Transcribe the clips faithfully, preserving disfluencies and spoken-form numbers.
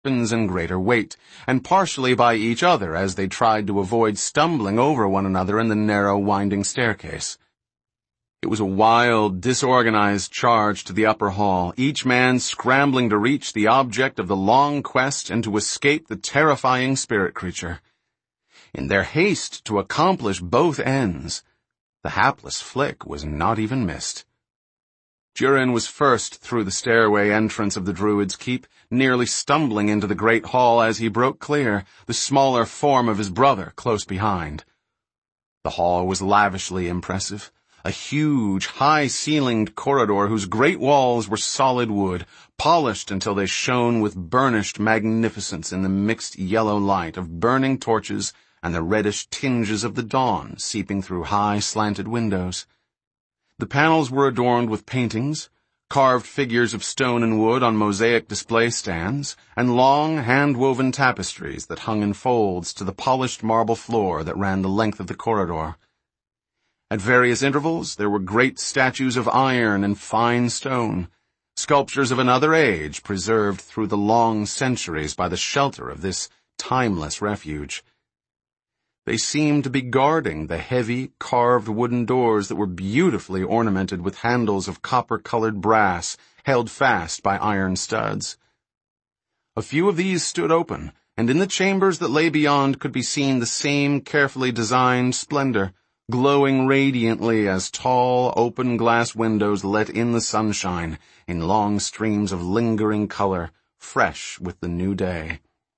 weapons and greater weight, and partially by each other as they tried to avoid stumbling over one another in the narrow, winding staircase. It was a wild, disorganized charge to the upper hall, each man scrambling to reach the object of the long quest and to escape the terrifying spirit creature. In their haste to accomplish both ends, the hapless Flick was not even missed. Durin was first through the stairway entrance of the Druid's Keep, nearly stumbling into the great hall as he broke clear, the smaller form of his brother close behind. The hall was lavishly impressive. A huge, high-ceilinged corridor whose great walls were solid wood, polished until they shone with burnished magnificence in the mixed yellow light of burning torches and the reddish tinges of the dawn seeping through high, slanted windows. The panels were adorned with paintings, carved figures of stone and wood on mosaic display stands, and long, hand-woven tapestries that hung in folds to the polished marble floor that ran the length of the corridor. At various intervals, there were great statues of iron and fine stone, sculptures of another age preserved through the long centuries by the shelter of this timeless refuge. They seemed to be guarding the heavy, carved wooden doors that were beautifully ornamented with handles of copper-colored brass held fast by iron studs. A few of these stood open, and in the chambers that lay beyond could be seen the same carefully designed splendor, glowing radiantly as tall, open-glass windows let in the sunshine in long streams of lingering color, fresh with the new day.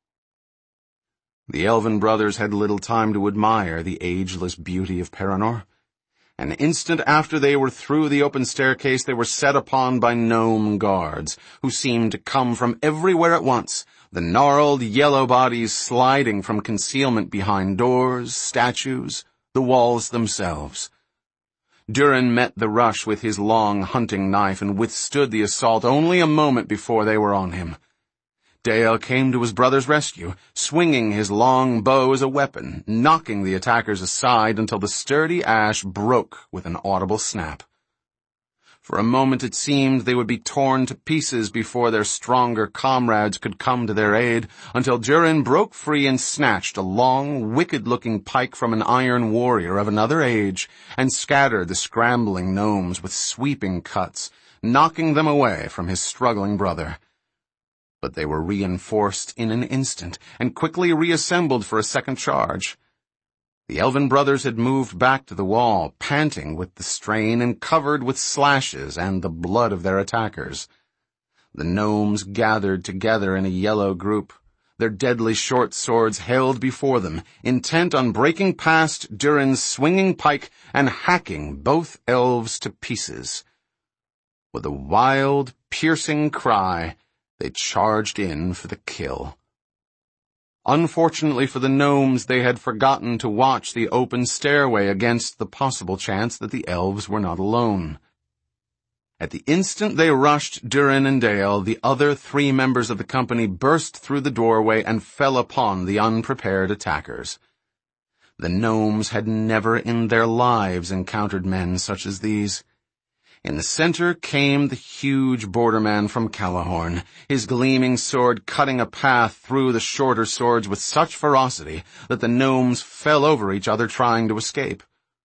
The elven brothers had little time to admire the ageless beauty of Paranor. An instant after they were through the open staircase, they were set upon by gnome guards, who seemed to come from everywhere at once, the gnarled yellow bodies sliding from concealment behind doors, statues, the walls themselves. Durin met the rush with his long hunting knife and withstood the assault only a moment before they were on him. Dale came to his brother's rescue, swinging his long bow as a weapon, knocking the attackers aside until the sturdy ash broke with an audible snap. For a moment it seemed they would be torn to pieces before their stronger comrades could come to their aid, until Durin broke free and snatched a long, wicked-looking pike from an iron warrior of another age, and scattered the scrambling gnomes with sweeping cuts, knocking them away from his struggling brother. But they were reinforced in an instant, and quickly reassembled for a second charge. The elven brothers had moved back to the wall, panting with the strain and covered with slashes and the blood of their attackers. The gnomes gathered together in a yellow group, their deadly short swords held before them, intent on breaking past Durin's swinging pike and hacking both elves to pieces. With a wild, piercing cry, they charged in for the kill. Unfortunately for the gnomes, they had forgotten to watch the open stairway against the possible chance that the elves were not alone. At the instant they rushed Durin and Dale, the other three members of the company burst through the doorway and fell upon the unprepared attackers. The gnomes had never in their lives encountered men such as these. In the center came the huge borderman from Callahorn, his gleaming sword cutting a path through the shorter swords with such ferocity that the gnomes fell over each other trying to escape.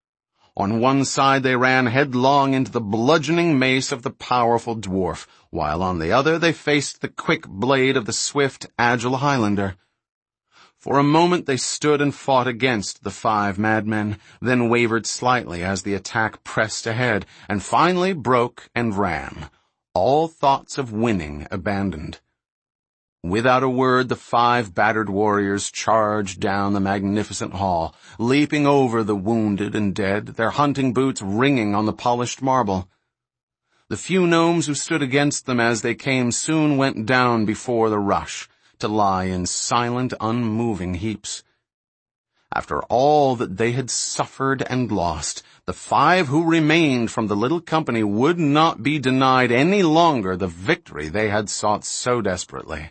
On one side they ran headlong into the bludgeoning mace of the powerful dwarf, while on the other they faced the quick blade of the swift, agile Highlander. For a moment they stood and fought against the five madmen, then wavered slightly as the attack pressed ahead, and finally broke and ran, all thoughts of winning abandoned. Without a word, the five battered warriors charged down the magnificent hall, leaping over the wounded and dead, their hunting boots ringing on the polished marble. The few gnomes who stood against them as they came soon went down before the rush, to lie in silent, unmoving heaps. After all that they had suffered and lost, the five who remained from the little company would not be denied any longer the victory they had sought so desperately.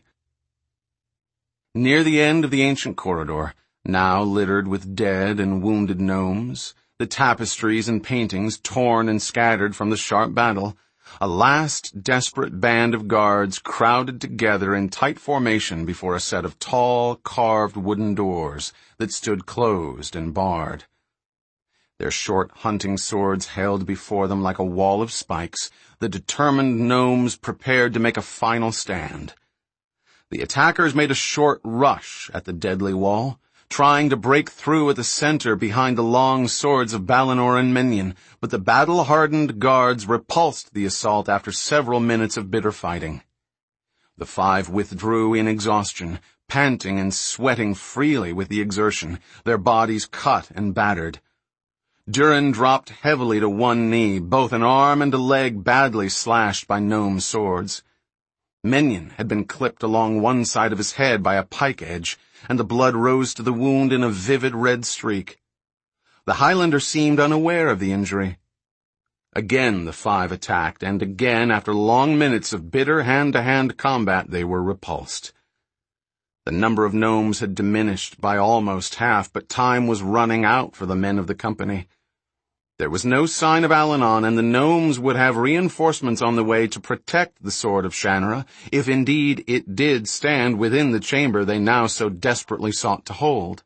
Near the end of the ancient corridor, now littered with dead and wounded gnomes, the tapestries and paintings torn and scattered from the sharp battle, A last desperate band of guards crowded together in tight formation before a set of tall, carved wooden doors that stood closed and barred. Their short hunting swords held before them like a wall of spikes, the determined gnomes prepared to make a final stand. The attackers made a short rush at the deadly wall, trying to break through at the center behind the long swords of Balinor and Minion, but the battle-hardened guards repulsed the assault after several minutes of bitter fighting. The five withdrew in exhaustion, panting and sweating freely with the exertion, their bodies cut and battered. Durin dropped heavily to one knee, both an arm and a leg badly slashed by gnome swords. Minion had been clipped along one side of his head by a pike edge, and the blood rose to the wound in a vivid red streak. The Highlander seemed unaware of the injury. Again the five attacked, and again, after long minutes of bitter hand-to-hand combat, they were repulsed. The number of gnomes had diminished by almost half, but time was running out for the men of the company. There was no sign of Allanon, and the gnomes would have reinforcements on the way to protect the sword of Shannara, if indeed it did stand within the chamber they now so desperately sought to hold.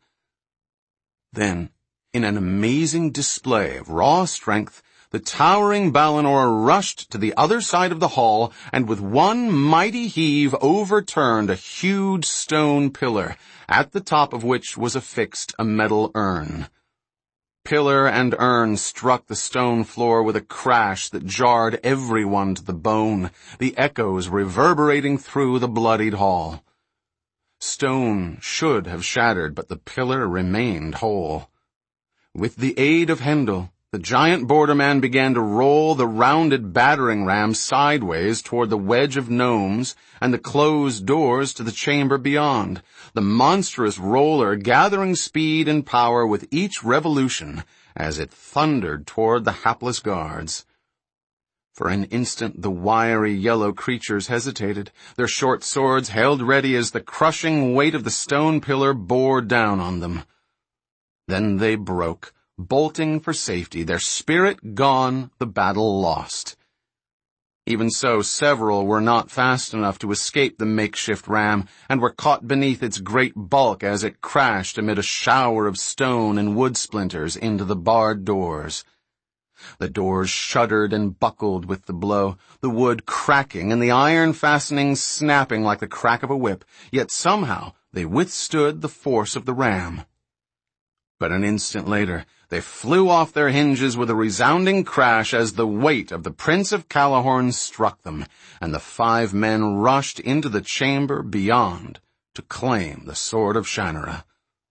Then, in an amazing display of raw strength, the towering Balinor rushed to the other side of the hall, and with one mighty heave overturned a huge stone pillar, at the top of which was affixed a metal urn. Pillar and urn struck the stone floor with a crash that jarred everyone to the bone, the echoes reverberating through the bloodied hall. Stone should have shattered, but the pillar remained whole. With the aid of Hendel, the giant borderman began to roll the rounded battering ram sideways toward the wedge of gnomes and the closed doors to the chamber beyond, the monstrous roller gathering speed and power with each revolution as it thundered toward the hapless guards. For an instant the wiry yellow creatures hesitated, their short swords held ready as the crushing weight of the stone pillar bore down on them. Then they broke, bolting for safety, their spirit gone, the battle lost. Even so, several were not fast enough to escape the makeshift ram, and were caught beneath its great bulk as it crashed amid a shower of stone and wood splinters into the barred doors. The doors shuddered and buckled with the blow, the wood cracking and the iron fastenings snapping like the crack of a whip, yet somehow they withstood the force of the ram. But an instant later, they flew off their hinges with a resounding crash as the weight of the Prince of Callahorn struck them, and the five men rushed into the chamber beyond to claim the sword of Shannara.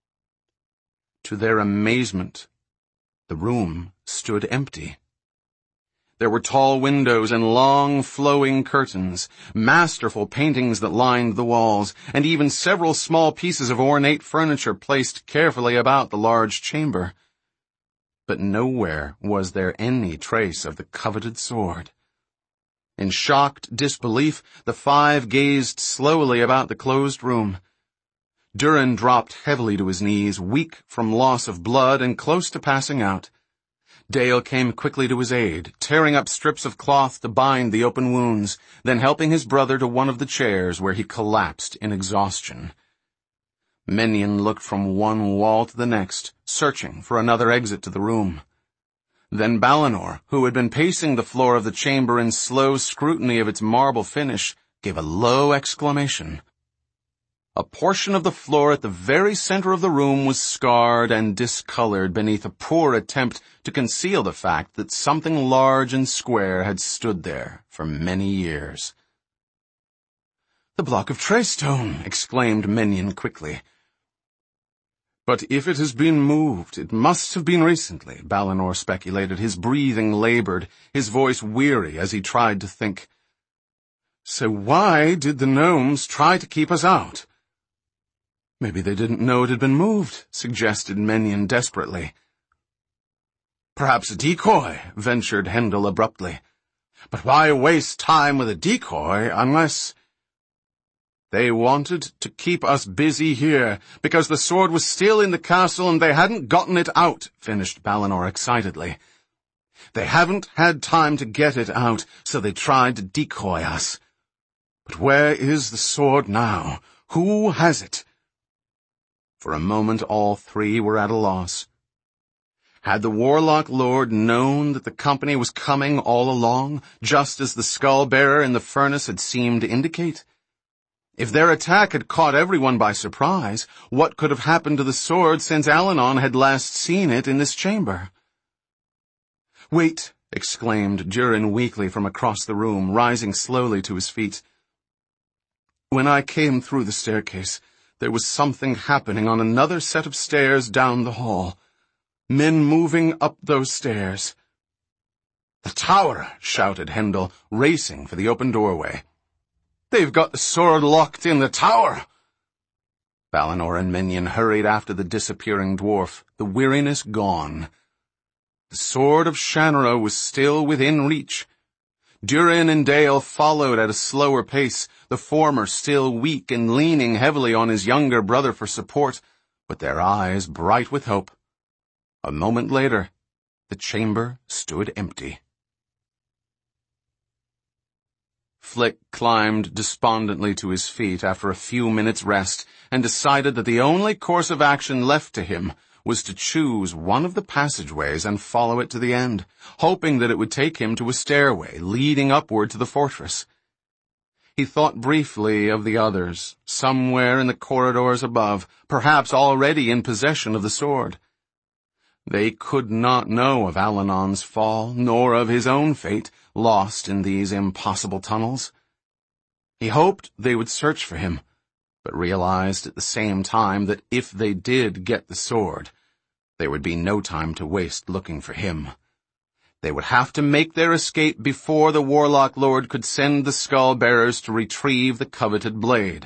To their amazement, the room stood empty. There were tall windows and long, flowing curtains, masterful paintings that lined the walls, and even several small pieces of ornate furniture placed carefully about the large chamber. But nowhere was there any trace of the coveted sword. In shocked disbelief, the five gazed slowly about the closed room. Durin dropped heavily to his knees, weak from loss of blood and close to passing out. Dale came quickly to his aid, tearing up strips of cloth to bind the open wounds, then helping his brother to one of the chairs where he collapsed in exhaustion. Minion looked from one wall to the next, searching for another exit to the room. Then Balinor, who had been pacing the floor of the chamber in slow scrutiny of its marble finish, gave a low exclamation. A portion of the floor at the very center of the room was scarred and discolored beneath a poor attempt to conceal the fact that something large and square had stood there for many years. "The block of Treystone!" exclaimed Minion quickly. "But if it has been moved, it must have been recently," Balinor speculated, his breathing labored, his voice weary as he tried to think. "So why did the gnomes try to keep us out?" "Maybe they didn't know it had been moved," suggested Minion desperately. "Perhaps a decoy," ventured Hendel abruptly. "But why waste time with a decoy unless—" "They wanted to keep us busy here, because the sword was still in the castle and they hadn't gotten it out," finished Balinor excitedly. They haven't had time to get it out, so they tried to decoy us. But where is the sword now? Who has it?" For a moment all three were at a loss. Had the Warlock Lord known that the company was coming all along, just as the skull-bearer in the furnace had seemed to indicate? If their attack had caught everyone by surprise, what could have happened to the sword since Allanon had last seen it in this chamber? "Wait," exclaimed Durin weakly from across the room, rising slowly to his feet. "When I came through the staircase, there was something happening on another set of stairs down the hall. Men moving up those stairs." "The tower!" shouted Hendel, racing for the open doorway. "They've got the sword locked in the tower!" Valinor and Minion hurried after the disappearing dwarf, the weariness gone. The sword of Shannara was still within reach. Durin and Dale followed at a slower pace, the former still weak and leaning heavily on his younger brother for support, but their eyes bright with hope. A moment later, the chamber stood empty. Flick climbed despondently to his feet after a few minutes' rest and decided that the only course of action left to him was to choose one of the passageways and follow it to the end, hoping that it would take him to a stairway leading upward to the fortress. He thought briefly of the others, somewhere in the corridors above, perhaps already in possession of the sword. They could not know of Allanon's fall, nor of his own fate, lost in these impossible tunnels. He hoped they would search for him, but realized at the same time that if they did get the sword, there would be no time to waste looking for him. They would have to make their escape before the Warlock Lord could send the skull-bearers to retrieve the coveted blade.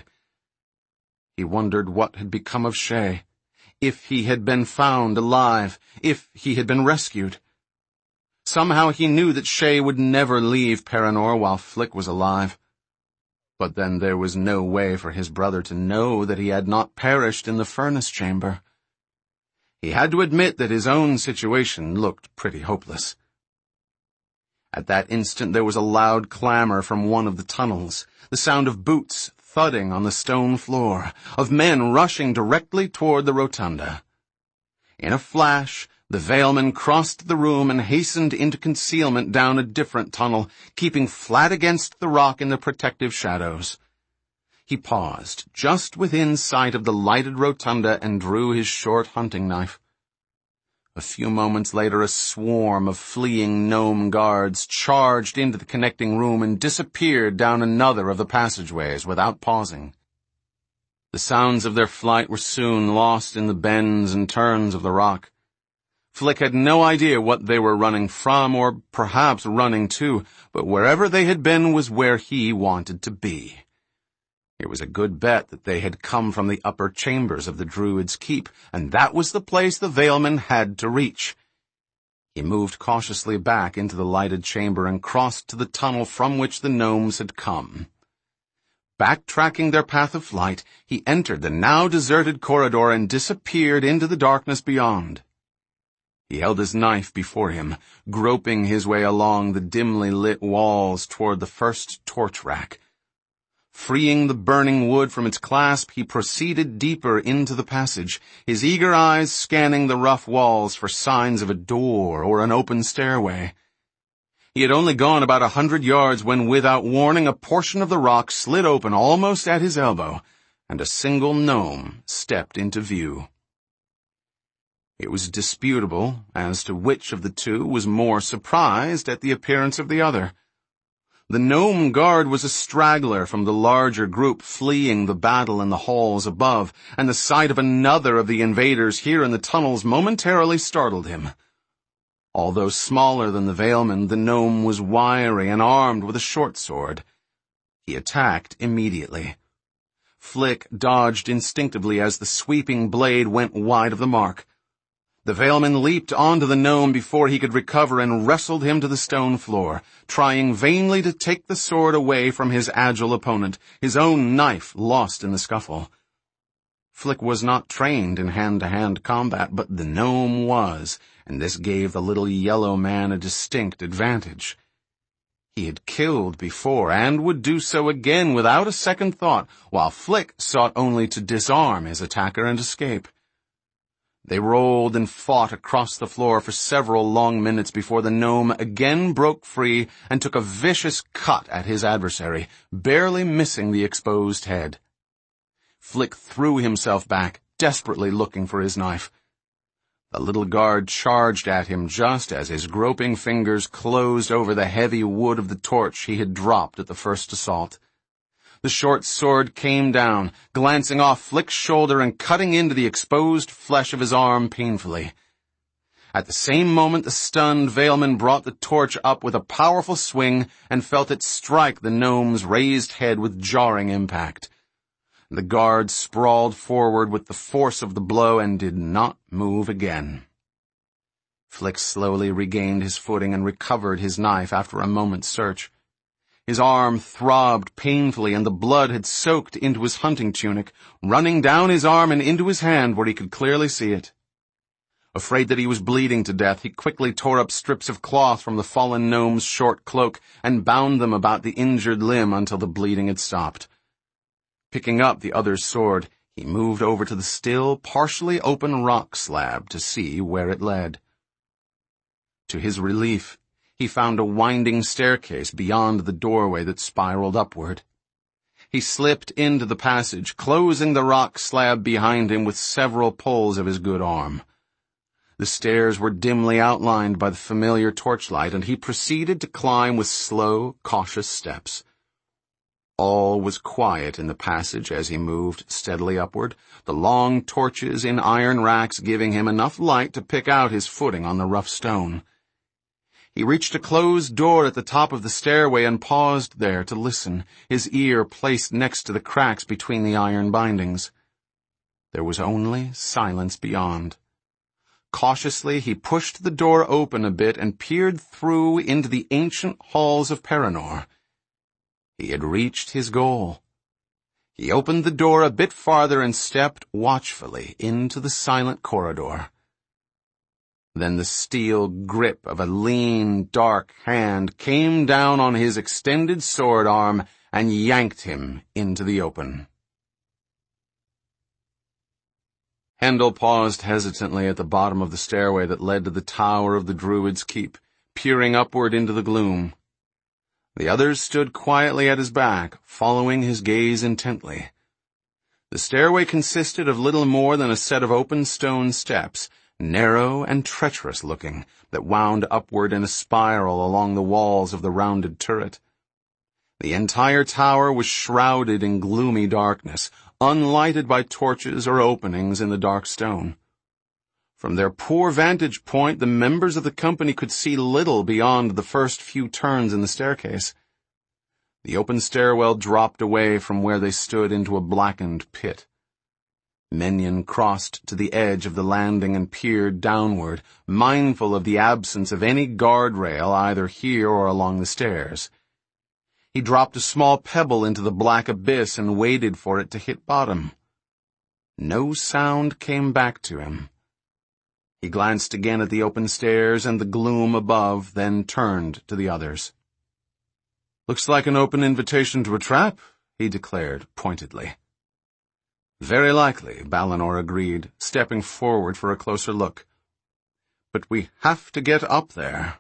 He wondered what had become of Shay, if he had been found alive, if he had been rescued. Somehow he knew that Shay would never leave Paranor while Flick was alive. But then there was no way for his brother to know that he had not perished in the furnace chamber. He had to admit that his own situation looked pretty hopeless. At that instant there was a loud clamor from one of the tunnels, the sound of boots thudding on the stone floor, of men rushing directly toward the rotunda. In a flash, the Veilman crossed the room and hastened into concealment down a different tunnel, keeping flat against the rock in the protective shadows. He paused, just within sight of the lighted rotunda, and drew his short hunting knife. A few moments later, a swarm of fleeing gnome guards charged into the connecting room and disappeared down another of the passageways without pausing. The sounds of their flight were soon lost in the bends and turns of the rock. Flick had no idea what they were running from, or perhaps running to, but wherever they had been was where he wanted to be. It was a good bet that they had come from the upper chambers of the Druid's Keep, and that was the place the Veilman had to reach. He moved cautiously back into the lighted chamber and crossed to the tunnel from which the gnomes had come. Backtracking their path of flight, he entered the now deserted corridor and disappeared into the darkness beyond. He held his knife before him, groping his way along the dimly lit walls toward the first torch rack. Freeing the burning wood from its clasp, he proceeded deeper into the passage, his eager eyes scanning the rough walls for signs of a door or an open stairway. He had only gone about a hundred yards when, without warning, a portion of the rock slid open almost at his elbow, and a single gnome stepped into view. It was disputable as to which of the two was more surprised at the appearance of the other. The gnome guard was a straggler from the larger group fleeing the battle in the halls above, and the sight of another of the invaders here in the tunnels momentarily startled him. Although smaller than the Veilman, the gnome was wiry and armed with a short sword. He attacked immediately. Flick dodged instinctively as the sweeping blade went wide of the mark. The Veilman leaped onto the gnome before he could recover and wrestled him to the stone floor, trying vainly to take the sword away from his agile opponent, his own knife lost in the scuffle. Flick was not trained in hand-to-hand combat, but the gnome was, and this gave the little yellow man a distinct advantage. He had killed before, and would do so again without a second thought, while Flick sought only to disarm his attacker and escape. They rolled and fought across the floor for several long minutes before the gnome again broke free and took a vicious cut at his adversary, barely missing the exposed head. Flick threw himself back, desperately looking for his knife. The little guard charged at him just as his groping fingers closed over the heavy wood of the torch he had dropped at the first assault. The short sword came down, glancing off Flick's shoulder and cutting into the exposed flesh of his arm painfully. At the same moment, the stunned Veilman brought the torch up with a powerful swing and felt it strike the gnome's raised head with jarring impact. The guard sprawled forward with the force of the blow and did not move again. Flick slowly regained his footing and recovered his knife after a moment's search. His arm throbbed painfully, and the blood had soaked into his hunting tunic, running down his arm and into his hand where he could clearly see it. Afraid that he was bleeding to death, he quickly tore up strips of cloth from the fallen gnome's short cloak and bound them about the injured limb until the bleeding had stopped. Picking up the other's sword, he moved over to the still, partially open rock slab to see where it led. To his relief, he found a winding staircase beyond the doorway that spiraled upward. He slipped into the passage, closing the rock slab behind him with several pulls of his good arm. The stairs were dimly outlined by the familiar torchlight, and he proceeded to climb with slow, cautious steps. All was quiet in the passage as he moved steadily upward, the long torches in iron racks giving him enough light to pick out his footing on the rough stone. He reached a closed door at the top of the stairway and paused there to listen, his ear placed next to the cracks between the iron bindings. There was only silence beyond. Cautiously, he pushed the door open a bit and peered through into the ancient halls of Paranor. He had reached his goal. He opened the door a bit farther and stepped watchfully into the silent corridor. Then the steel grip of a lean, dark hand came down on his extended sword arm and yanked him into the open. Hendel paused hesitantly at the bottom of the stairway that led to the tower of the Druid's Keep, peering upward into the gloom. The others stood quietly at his back, following his gaze intently. The stairway consisted of little more than a set of open stone steps, narrow and treacherous-looking, that wound upward in a spiral along the walls of the rounded turret. The entire tower was shrouded in gloomy darkness, unlighted by torches or openings in the dark stone. From their poor vantage point, the members of the company could see little beyond the first few turns in the staircase. The open stairwell dropped away from where they stood into a blackened pit. Menyon crossed to the edge of the landing and peered downward, mindful of the absence of any guardrail either here or along the stairs. He dropped a small pebble into the black abyss and waited for it to hit bottom. No sound came back to him. He glanced again at the open stairs and the gloom above, then turned to the others. "Looks like an open invitation to a trap," he declared pointedly. "Very likely," Balinor agreed, stepping forward for a closer look. "But we have to get up there."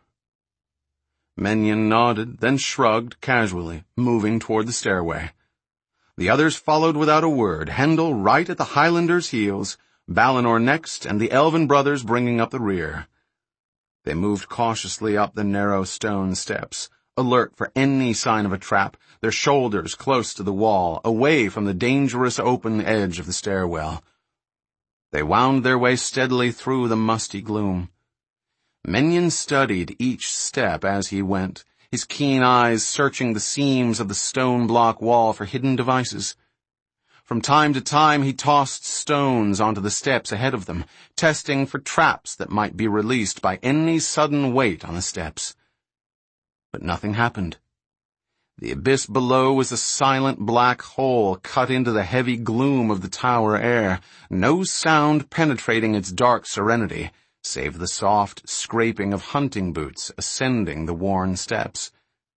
Menyon nodded, then shrugged casually, moving toward the stairway. The others followed without a word, Hendel right at the Highlander's heels, Balinor next, and the elven brothers bringing up the rear. They moved cautiously up the narrow stone steps, alert for any sign of a trap, their shoulders close to the wall, away from the dangerous open edge of the stairwell. They wound their way steadily through the musty gloom. Menyon studied each step as he went, his keen eyes searching the seams of the stone block wall for hidden devices. From time to time he tossed stones onto the steps ahead of them, testing for traps that might be released by any sudden weight on the steps. But nothing happened. The abyss below was a silent black hole cut into the heavy gloom of the tower air, no sound penetrating its dark serenity, save the soft scraping of hunting boots ascending the worn steps.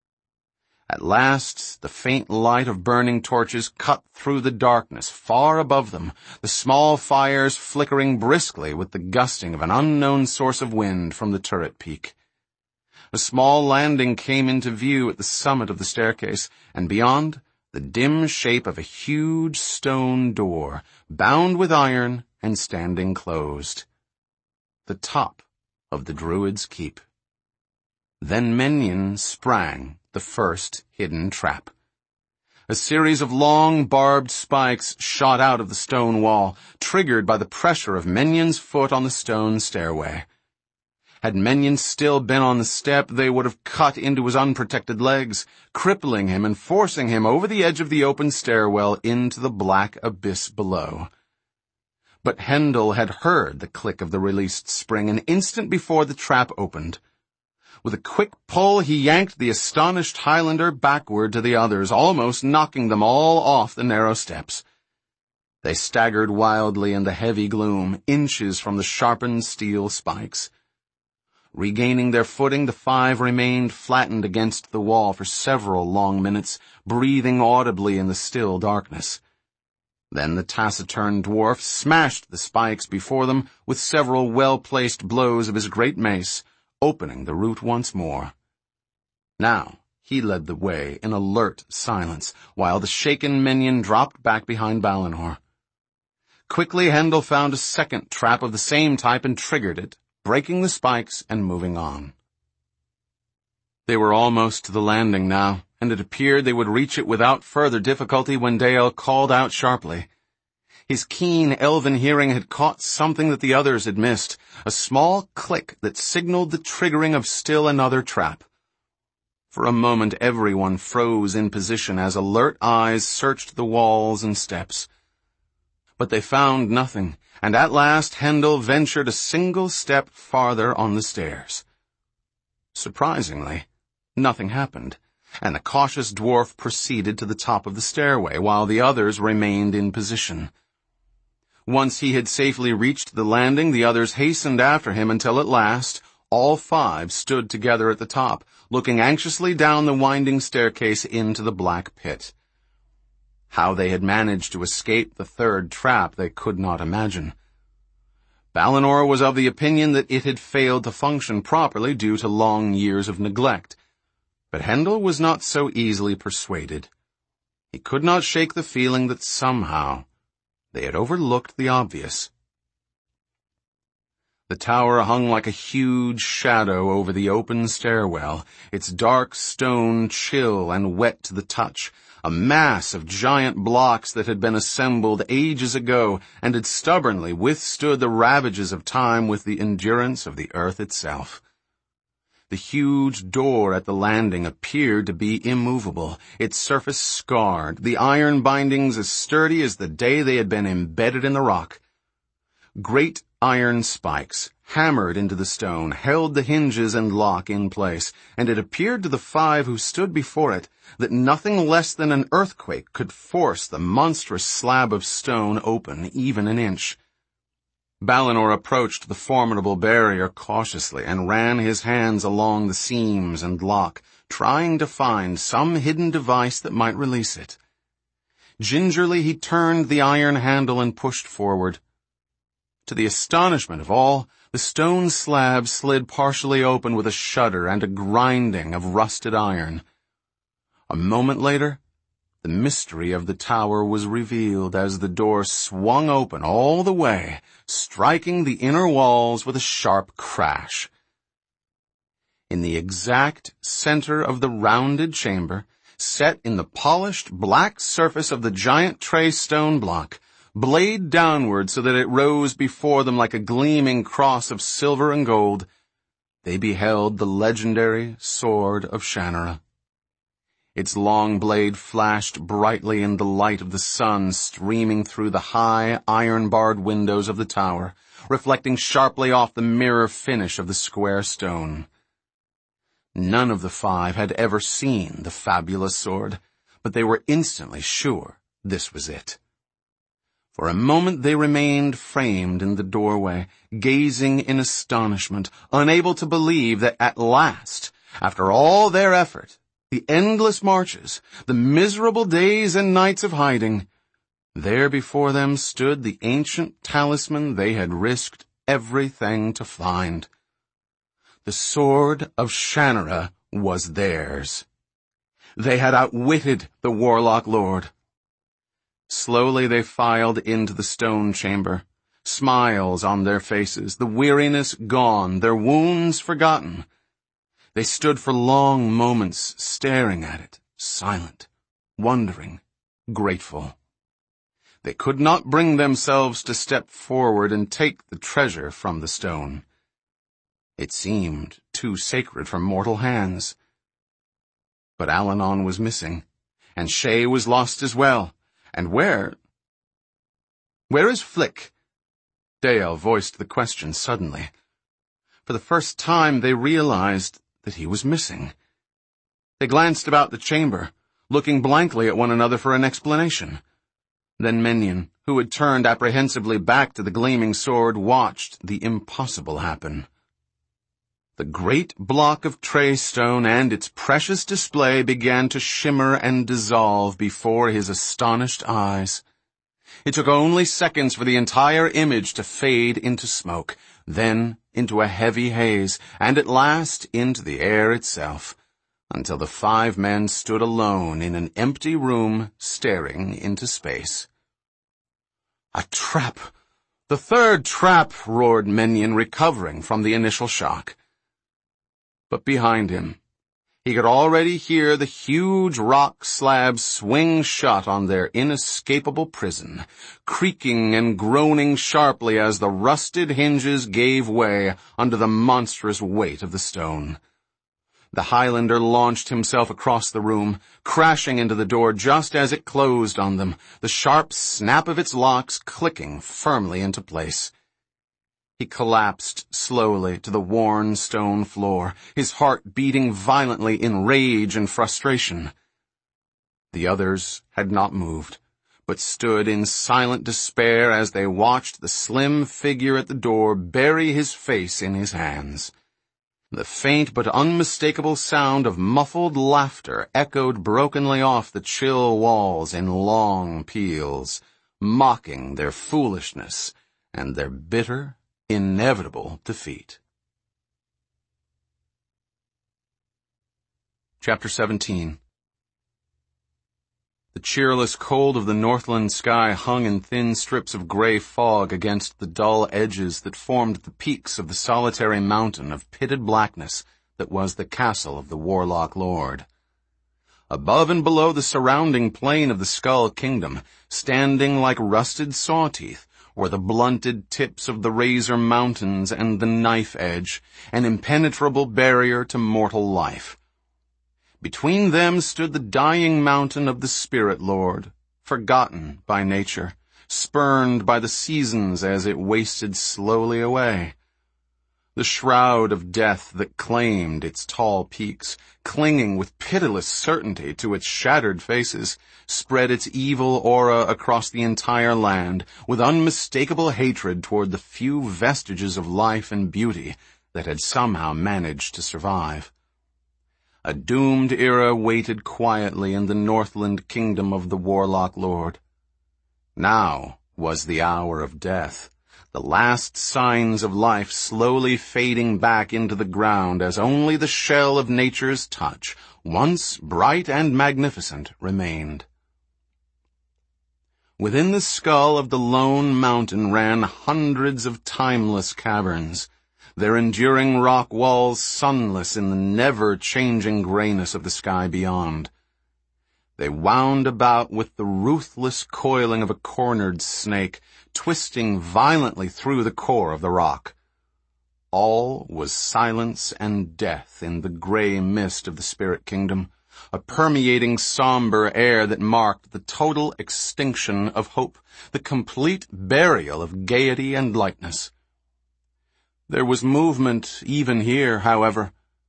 At last, the faint light of burning torches cut through the darkness far above them, the small fires flickering briskly with the gusting of an unknown source of wind from the turret peak. A small landing came into view at the summit of the staircase, and beyond, the dim shape of a huge stone door, bound with iron and standing closed. The top of the Druid's Keep. Then Menyon sprang the first hidden trap. A series of long, barbed spikes shot out of the stone wall, triggered by the pressure of Menyon's foot on the stone stairway. Had Menyon still been on the step, they would have cut into his unprotected legs, crippling him and forcing him over the edge of the open stairwell into the black abyss below. But Hendel had heard the click of the released spring an instant before the trap opened. With a quick pull, he yanked the astonished Highlander backward to the others, almost knocking them all off the narrow steps. They staggered wildly in the heavy gloom, inches from the sharpened steel spikes. Regaining their footing, the five remained flattened against the wall for several long minutes, breathing audibly in the still darkness. Then the taciturn dwarf smashed the spikes before them with several well-placed blows of his great mace, opening the route once more. Now he led the way in alert silence, while the shaken Menyon dropped back behind Balinor. Quickly Hendel found a second trap of the same type and triggered it, breaking the spikes and moving on. They were almost to the landing now, and it appeared they would reach it without further difficulty when Dale called out sharply. His keen elven hearing had caught something that the others had missed, a small click that signaled the triggering of still another trap. For a moment everyone froze in position as alert eyes searched the walls and steps. But they found nothing, and at last Hendel ventured a single step farther on the stairs. Surprisingly, nothing happened, and the cautious dwarf proceeded to the top of the stairway, while the others remained in position. Once he had safely reached the landing, the others hastened after him until at last all five stood together at the top, looking anxiously down the winding staircase into the black pit. How they had managed to escape the third trap they could not imagine. Balinor was of the opinion that it had failed to function properly due to long years of neglect, but Hendel was not so easily persuaded. He could not shake the feeling that somehow they had overlooked the obvious. The tower hung like a huge shadow over the open stairwell, its dark stone chill and wet to the touch, a mass of giant blocks that had been assembled ages ago and had stubbornly withstood the ravages of time with the endurance of the earth itself. The huge door at the landing appeared to be immovable, its surface scarred, the iron bindings as sturdy as the day they had been embedded in the rock. Great iron spikes, hammered into the stone, held the hinges and lock in place, and it appeared to the five who stood before it that nothing less than an earthquake could force the monstrous slab of stone open even an inch. Balinor approached the formidable barrier cautiously and ran his hands along the seams and lock, trying to find some hidden device that might release it. Gingerly he turned the iron handle and pushed forward. To the astonishment of all, the stone slab slid partially open with a shudder and a grinding of rusted iron. A moment later, the mystery of the tower was revealed as the door swung open all the way, striking the inner walls with a sharp crash. In the exact center of the rounded chamber, set in the polished black surface of the giant tray stone block, blade downward so that it rose before them like a gleaming cross of silver and gold, they beheld the legendary Sword of Shannara. Its long blade flashed brightly in the light of the sun streaming through the high, iron-barred windows of the tower, reflecting sharply off the mirror finish of the square stone. None of the five had ever seen the fabulous sword, but they were instantly sure this was it. For a moment they remained framed in the doorway, gazing in astonishment, unable to believe that at last, after all their effort, the endless marches, the miserable days and nights of hiding, there before them stood the ancient talisman they had risked everything to find. The sword of Shannara was theirs. They had outwitted the Warlock Lord. Slowly they filed into the stone chamber, smiles on their faces, the weariness gone, their wounds forgotten. They stood for long moments staring at it, silent, wondering, grateful. They could not bring themselves to step forward and take the treasure from the stone. It seemed too sacred for mortal hands. But Al-Anon was missing, and Shay was lost as well. And where? Where is Flick? Dale voiced the question suddenly. For the first time they realized that he was missing. They glanced about the chamber, looking blankly at one another for an explanation. Then Menyon, who had turned apprehensively back to the gleaming sword, watched the impossible happen. The great block of tray stone and its precious display began to shimmer and dissolve before his astonished eyes. It took only seconds for the entire image to fade into smoke, then into a heavy haze, and at last into the air itself, until the five men stood alone in an empty room staring into space. A trap! The third trap! Roared Menyon, recovering from the initial shock. But behind him, he could already hear the huge rock slabs swing shut on their inescapable prison, creaking and groaning sharply as the rusted hinges gave way under the monstrous weight of the stone. The Highlander launched himself across the room, crashing into the door just as it closed on them, the sharp snap of its locks clicking firmly into place. He collapsed slowly to the worn stone floor, his heart beating violently in rage and frustration. The others had not moved, but stood in silent despair as they watched the slim figure at the door bury his face in his hands. The faint but unmistakable sound of muffled laughter echoed brokenly off the chill walls in long peals, mocking their foolishness and their bitter, inevitable defeat. Chapter seventeen. The cheerless cold of the Northland sky hung in thin strips of gray fog against the dull edges that formed the peaks of the solitary mountain of pitted blackness that was the castle of the Warlock Lord. Above and below the surrounding plain of the Skull Kingdom, standing like rusted saw-teeth, were the blunted tips of the Razor Mountains and the Knife Edge, an impenetrable barrier to mortal life. Between them stood the dying mountain of the Spirit Lord, forgotten by nature, spurned by the seasons as it wasted slowly away. The shroud of death that claimed its tall peaks, clinging with pitiless certainty to its shattered faces, spread its evil aura across the entire land, with unmistakable hatred toward the few vestiges of life and beauty that had somehow managed to survive. A doomed era waited quietly in the Northland kingdom of the Warlock Lord. Now was the hour of death, the last signs of life slowly fading back into the ground as only the shell of nature's touch, once bright and magnificent, remained. Within the skull of the lone mountain ran hundreds of timeless caverns, their enduring rock walls sunless in the never-changing grayness of the sky beyond. They wound about with the ruthless coiling of a cornered snake, twisting violently through the core of the rock. All was silence and death in the gray mist of the Spirit Kingdom, a permeating somber air that marked the total extinction of hope, the complete burial of gaiety and lightness. There was movement even here, however,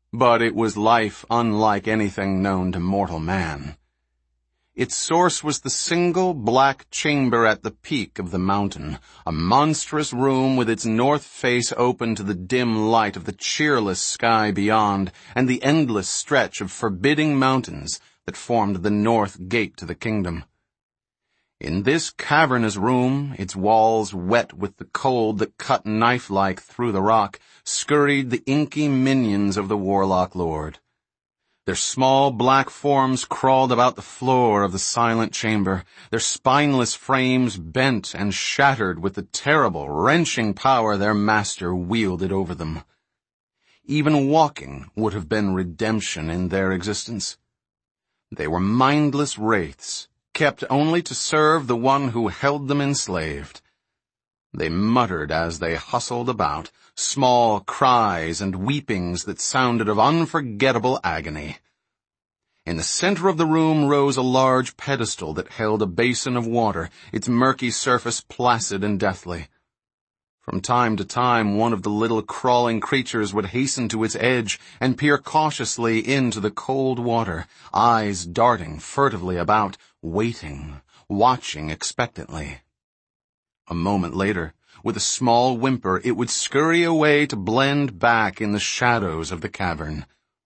but it was life unlike anything known to mortal man. Its source was the single black chamber at the peak of the mountain, a monstrous room with its north face open to the dim light of the cheerless sky beyond and the endless stretch of forbidding mountains that formed the north gate to the kingdom. In this cavernous room, its walls wet with the cold that cut knife-like through the rock, scurried the inky minions of the Warlock Lord. Their small black forms crawled about the floor of the silent chamber, their spineless frames bent and shattered with the terrible, wrenching power their master wielded over them. Even walking would have been redemption in their existence. They were mindless wraiths, kept only to serve the one who held them enslaved. They muttered as they hustled about, small cries and weepings that sounded of unforgettable agony. In the center of the room rose a large pedestal that held a basin of water, its murky surface placid and deathly. From time to time, one of the little crawling creatures would hasten to its edge and peer cautiously into the cold water, eyes darting furtively about, waiting, watching expectantly. A moment later, with a small whimper, it would scurry away to blend back in the shadows of the cavern.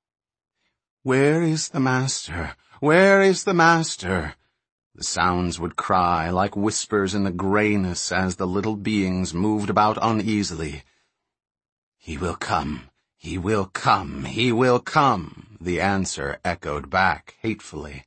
"Where is the master? Where is the master?" The sounds would cry like whispers in the grayness as the little beings moved about uneasily. "He will come, he will come, he will come," the answer echoed back hatefully.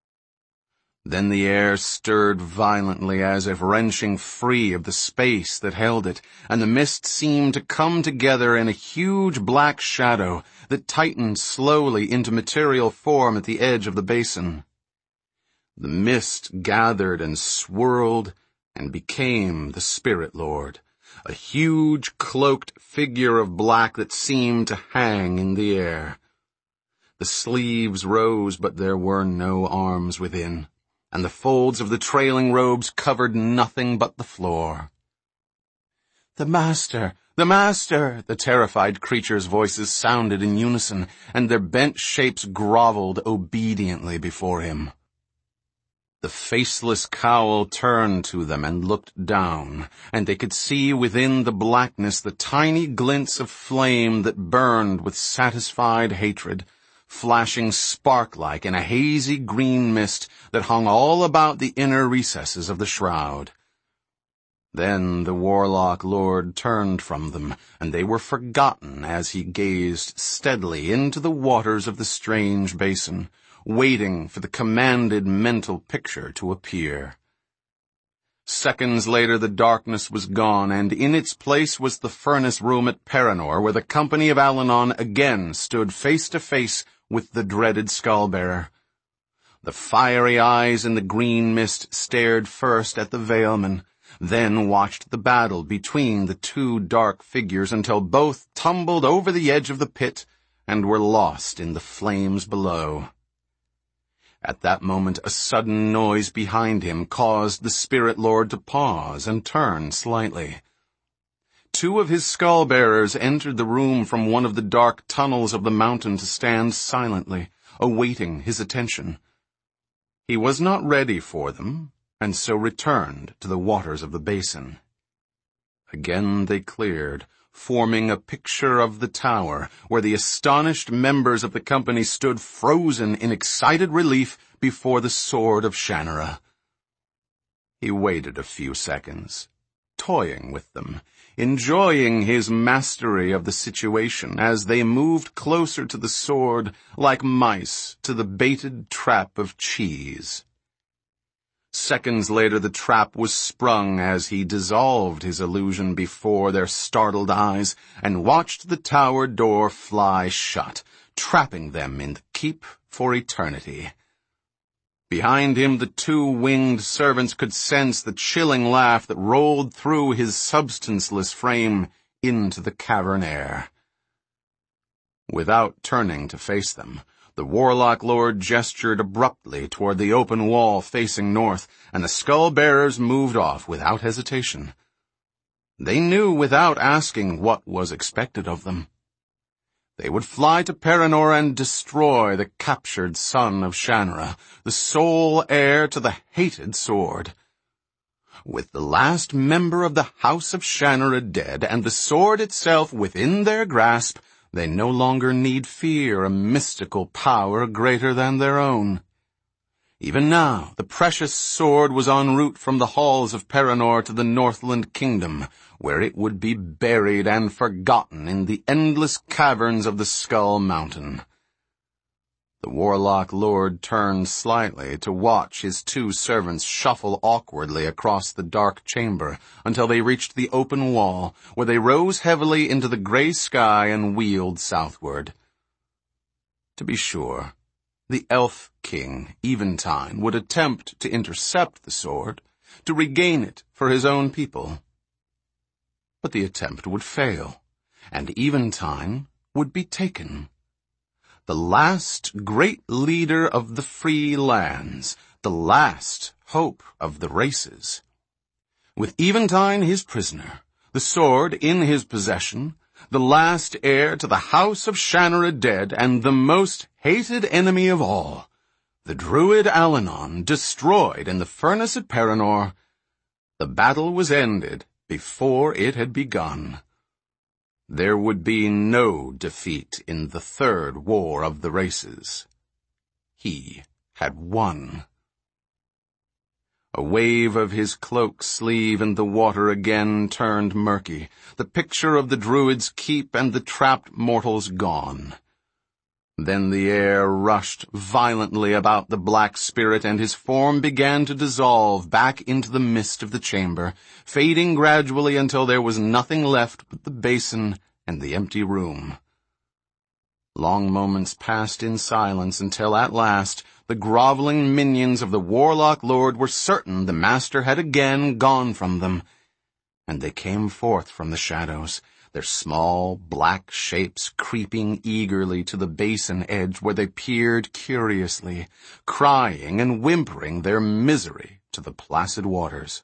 Then the air stirred violently as if wrenching free of the space that held it, and the mist seemed to come together in a huge black shadow that tightened slowly into material form at the edge of the basin. The mist gathered and swirled and became the Spirit Lord, a huge cloaked figure of black that seemed to hang in the air. The sleeves rose, but there were no arms within, and the folds of the trailing robes covered nothing but the floor. "The master! The master!" The terrified creatures' voices sounded in unison, and their bent shapes groveled obediently before him. The faceless cowl turned to them and looked down, and they could see within the blackness the tiny glints of flame that burned with satisfied hatred, flashing spark-like in a hazy green mist that hung all about the inner recesses of the shroud. Then the Warlock Lord turned from them, and they were forgotten as he gazed steadily into the waters of the strange basin, waiting for the commanded mental picture to appear. Seconds later the darkness was gone, and in its place was the furnace room at Paranor, where the company of Al-Anon again stood face to face with the dreaded Skullbearer. The fiery eyes in the green mist stared first at the Veilman, then watched the battle between the two dark figures until both tumbled over the edge of the pit and were lost in the flames below. At that moment a sudden noise behind him caused the Spirit Lord to pause and turn slightly. Two of his skull-bearers entered the room from one of the dark tunnels of the mountain to stand silently, awaiting his attention. He was not ready for them, and so returned to the waters of the basin. Again they cleared, forming a picture of the tower, where the astonished members of the company stood frozen in excited relief before the sword of Shannara. He waited a few seconds, toying with them, enjoying his mastery of the situation as they moved closer to the sword like mice to the baited trap of cheese. Seconds later the trap was sprung as he dissolved his illusion before their startled eyes and watched the tower door fly shut, trapping them in the keep for eternity. Behind him the two winged servants could sense the chilling laugh that rolled through his substanceless frame into the cavern air. Without turning to face them, the Warlock Lord gestured abruptly toward the open wall facing north, and the skull-bearers moved off without hesitation. They knew without asking what was expected of them. They would fly to Paranor and destroy the captured son of Shannara, the sole heir to the hated sword. With the last member of the House of Shannara dead and the sword itself within their grasp, they no longer need fear a mystical power greater than their own. Even now, the precious sword was en route from the halls of Paranor to the Northland Kingdom, where it would be buried and forgotten in the endless caverns of the Skull Mountain. The Warlock Lord turned slightly to watch his two servants shuffle awkwardly across the dark chamber until they reached the open wall, where they rose heavily into the gray sky and wheeled southward. To be sure, the Elf King, Eventide, would attempt to intercept the sword, to regain it for his own people. But the attempt would fail, and Eventide would be taken. The last great leader of the free lands, the last hope of the races. With Eventide his prisoner, the sword in his possession, the last heir to the House of Shannara dead, and the most hated enemy of all, the druid Allanon, destroyed in the furnace at Paranor, the battle was ended before it had begun. There would be no defeat in the third war of the races. He had won. A wave of his cloak sleeve and the water again turned murky, the picture of the druid's keep and the trapped mortals gone. Then the air rushed violently about the black spirit, and his form began to dissolve back into the mist of the chamber, fading gradually until there was nothing left but the basin and the empty room. Long moments passed in silence until at last the groveling minions of the Warlock Lord were certain the master had again gone from them, and they came forth from the shadows, their small black shapes creeping eagerly to the basin edge where they peered curiously, crying and whimpering their misery to the placid waters.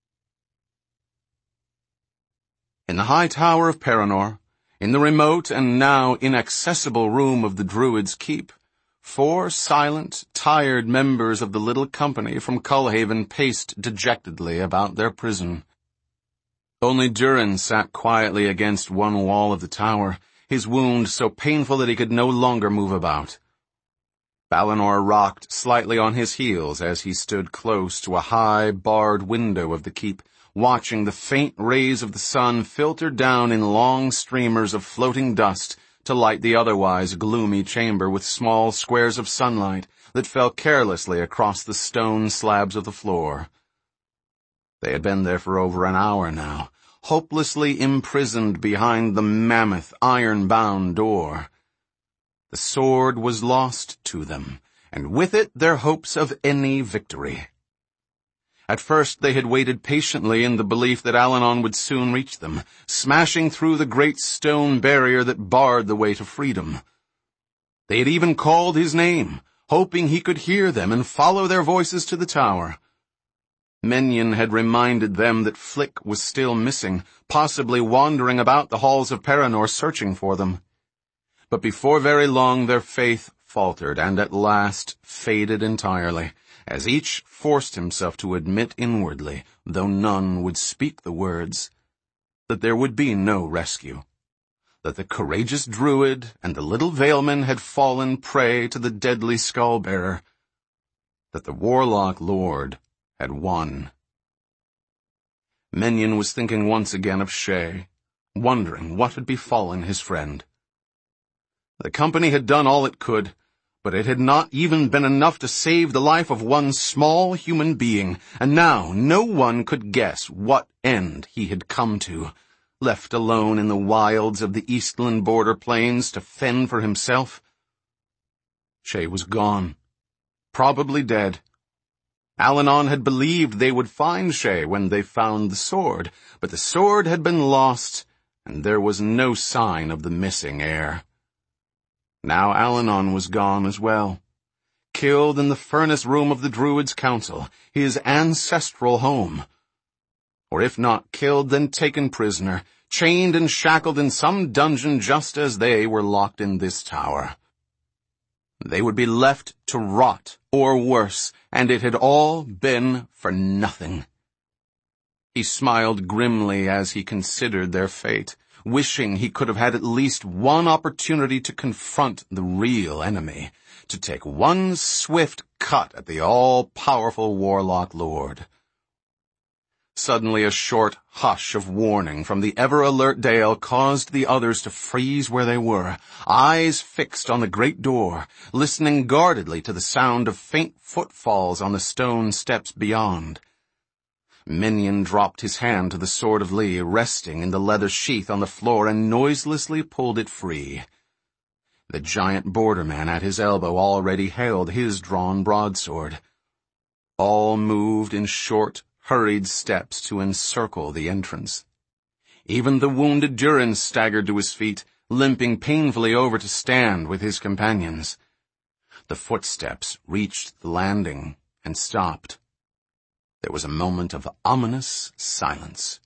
In the high tower of Paranor, in the remote and now inaccessible room of the Druid's Keep, four silent, tired members of the little company from Cullhaven paced dejectedly about their prison. Only Durin sat quietly against one wall of the tower, his wound so painful that he could no longer move about. Balinor rocked slightly on his heels as he stood close to a high, barred window of the keep, watching the faint rays of the sun filter down in long streamers of floating dust to light the otherwise gloomy chamber with small squares of sunlight that fell carelessly across the stone slabs of the floor. They had been there for over an hour now, hopelessly imprisoned behind the mammoth iron-bound door. The sword was lost to them, and with it their hopes of any victory. At first they had waited patiently in the belief that Allanon would soon reach them, smashing through the great stone barrier that barred the way to freedom. They had even called his name, hoping he could hear them and follow their voices to the tower. Menyon had reminded them that Flick was still missing, possibly wandering about the halls of Paranor searching for them. But before very long their faith faltered and at last faded entirely, as each forced himself to admit inwardly, though none would speak the words, that there would be no rescue, that the courageous druid and the little Valeman had fallen prey to the deadly skull-bearer, that the Warlock Lord had won. Menyon was thinking once again of Shay, wondering what had befallen his friend. The company had done all it could, but it had not even been enough to save the life of one small human being, and now no one could guess what end he had come to, left alone in the wilds of the Eastland border plains to fend for himself. Shay was gone, probably dead. Allanon had believed they would find Shay when they found the sword, but the sword had been lost, and there was no sign of the missing heir. Now Allanon was gone as well, killed in the furnace room of the Druid's Council, his ancestral home. Or if not killed, then taken prisoner, chained and shackled in some dungeon just as they were locked in this tower. They would be left to rot, or worse, and it had all been for nothing. He smiled grimly as he considered their fate, wishing he could have had at least one opportunity to confront the real enemy, to take one swift cut at the all-powerful Warlock Lord. Suddenly a short hush of warning from the ever-alert Dale caused the others to freeze where they were, eyes fixed on the great door, listening guardedly to the sound of faint footfalls on the stone steps beyond. Minion dropped his hand to the sword of Lee, resting in the leather sheath on the floor, and noiselessly pulled it free. The giant borderman at his elbow already held his drawn broadsword. All moved in short, hurried steps to encircle the entrance. Even the wounded Durin staggered to his feet, limping painfully over to stand with his companions. The footsteps reached the landing and stopped. There was a moment of ominous silence.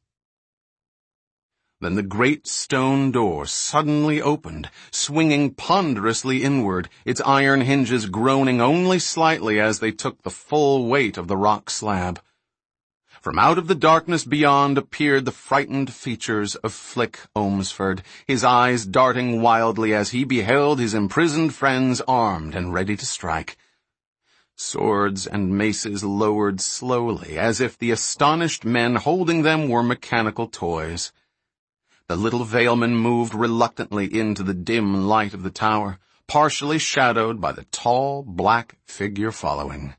Then the great stone door suddenly opened, swinging ponderously inward, its iron hinges groaning only slightly as they took the full weight of the rock slab. From out of the darkness beyond appeared the frightened features of Flick Ohmsford, his eyes darting wildly as he beheld his imprisoned friends armed and ready to strike. Swords and maces lowered slowly, as if the astonished men holding them were mechanical toys. The little Valeman moved reluctantly into the dim light of the tower, partially shadowed by the tall, black figure following.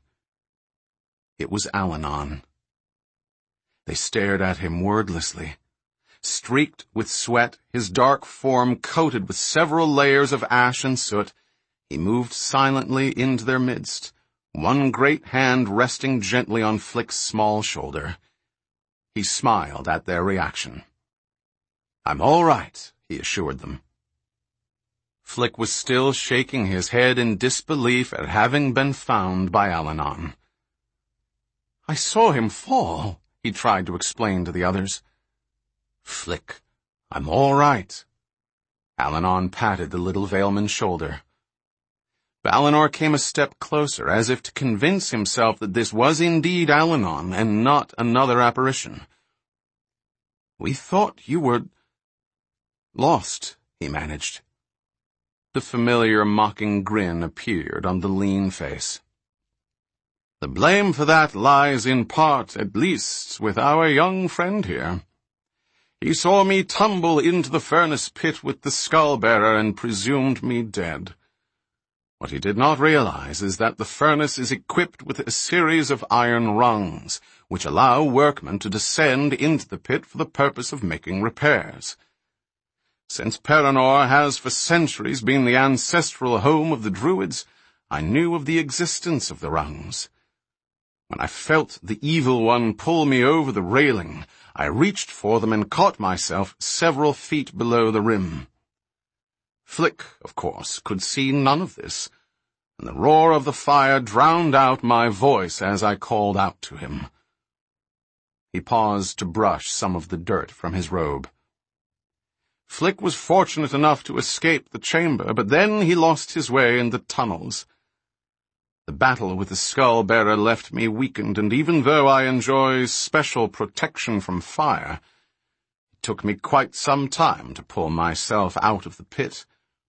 It was Allanon. They stared at him wordlessly. Streaked with sweat, his dark form coated with several layers of ash and soot, he moved silently into their midst, one great hand resting gently on Flick's small shoulder. He smiled at their reaction. "I'm all right," he assured them. Flick was still shaking his head in disbelief at having been found by Allanon. "I saw him fall," he tried to explain to the others. "Flick, I'm all right." Allanon patted the little Valeman's shoulder. Valinor came a step closer, as if to convince himself that this was indeed Allanon and not another apparition. "We thought you were lost," he managed. The familiar mocking grin appeared on the lean face. "The blame for that lies in part, at least, with our young friend here. He saw me tumble into the furnace pit with the skull-bearer and presumed me dead. What he did not realize is that the furnace is equipped with a series of iron rungs, which allow workmen to descend into the pit for the purpose of making repairs. Since Paranor has for centuries been the ancestral home of the Druids, I knew of the existence of the rungs. When I felt the evil one pull me over the railing, I reached for them and caught myself several feet below the rim. Flick, of course, could see none of this, and the roar of the fire drowned out my voice as I called out to him." He paused to brush some of the dirt from his robe. "Flick was fortunate enough to escape the chamber, but then he lost his way in the tunnels. The battle with the skull-bearer left me weakened, and even though I enjoy special protection from fire, it took me quite some time to pull myself out of the pit.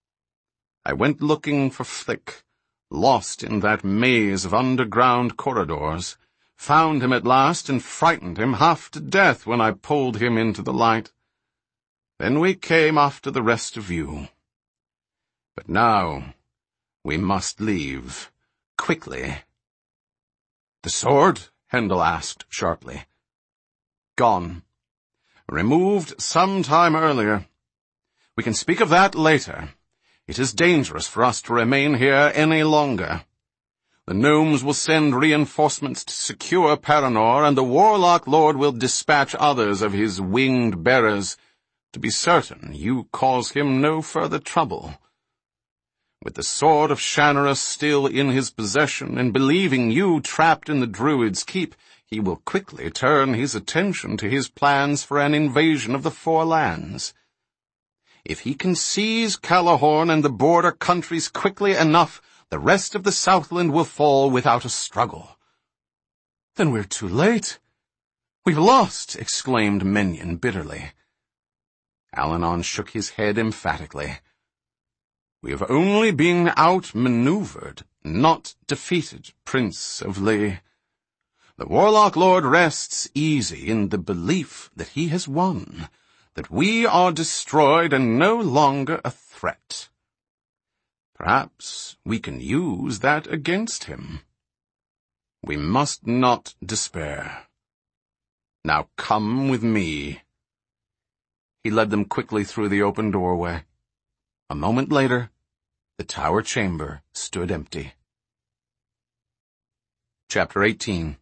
I went looking for Flick, lost in that maze of underground corridors, found him at last and frightened him half to death when I pulled him into the light. Then we came after the rest of you. But now we must leave, quickly." "The sword?" Hendel asked sharply. "Gone. Removed some time earlier. We can speak of that later. It is dangerous for us to remain here any longer. The gnomes will send reinforcements to secure Paranor, and the Warlock Lord will dispatch others of his winged bearers to be certain you cause him no further trouble. With the sword of Shannara still in his possession, and believing you trapped in the Druid's keep, he will quickly turn his attention to his plans for an invasion of the Four Lands. If he can seize Callahorn and the border countries quickly enough, the rest of the Southland will fall without a struggle." "Then we're too late. We've lost," exclaimed Menyon bitterly. Alanon shook his head emphatically. "We have only been outmaneuvered, not defeated, Prince of Lee. The Warlock Lord rests easy in the belief that he has won, that we are destroyed and no longer a threat. Perhaps we can use that against him. We must not despair. Now come with me." He led them quickly through the open doorway. A moment later, the tower chamber stood empty. Chapter eighteen.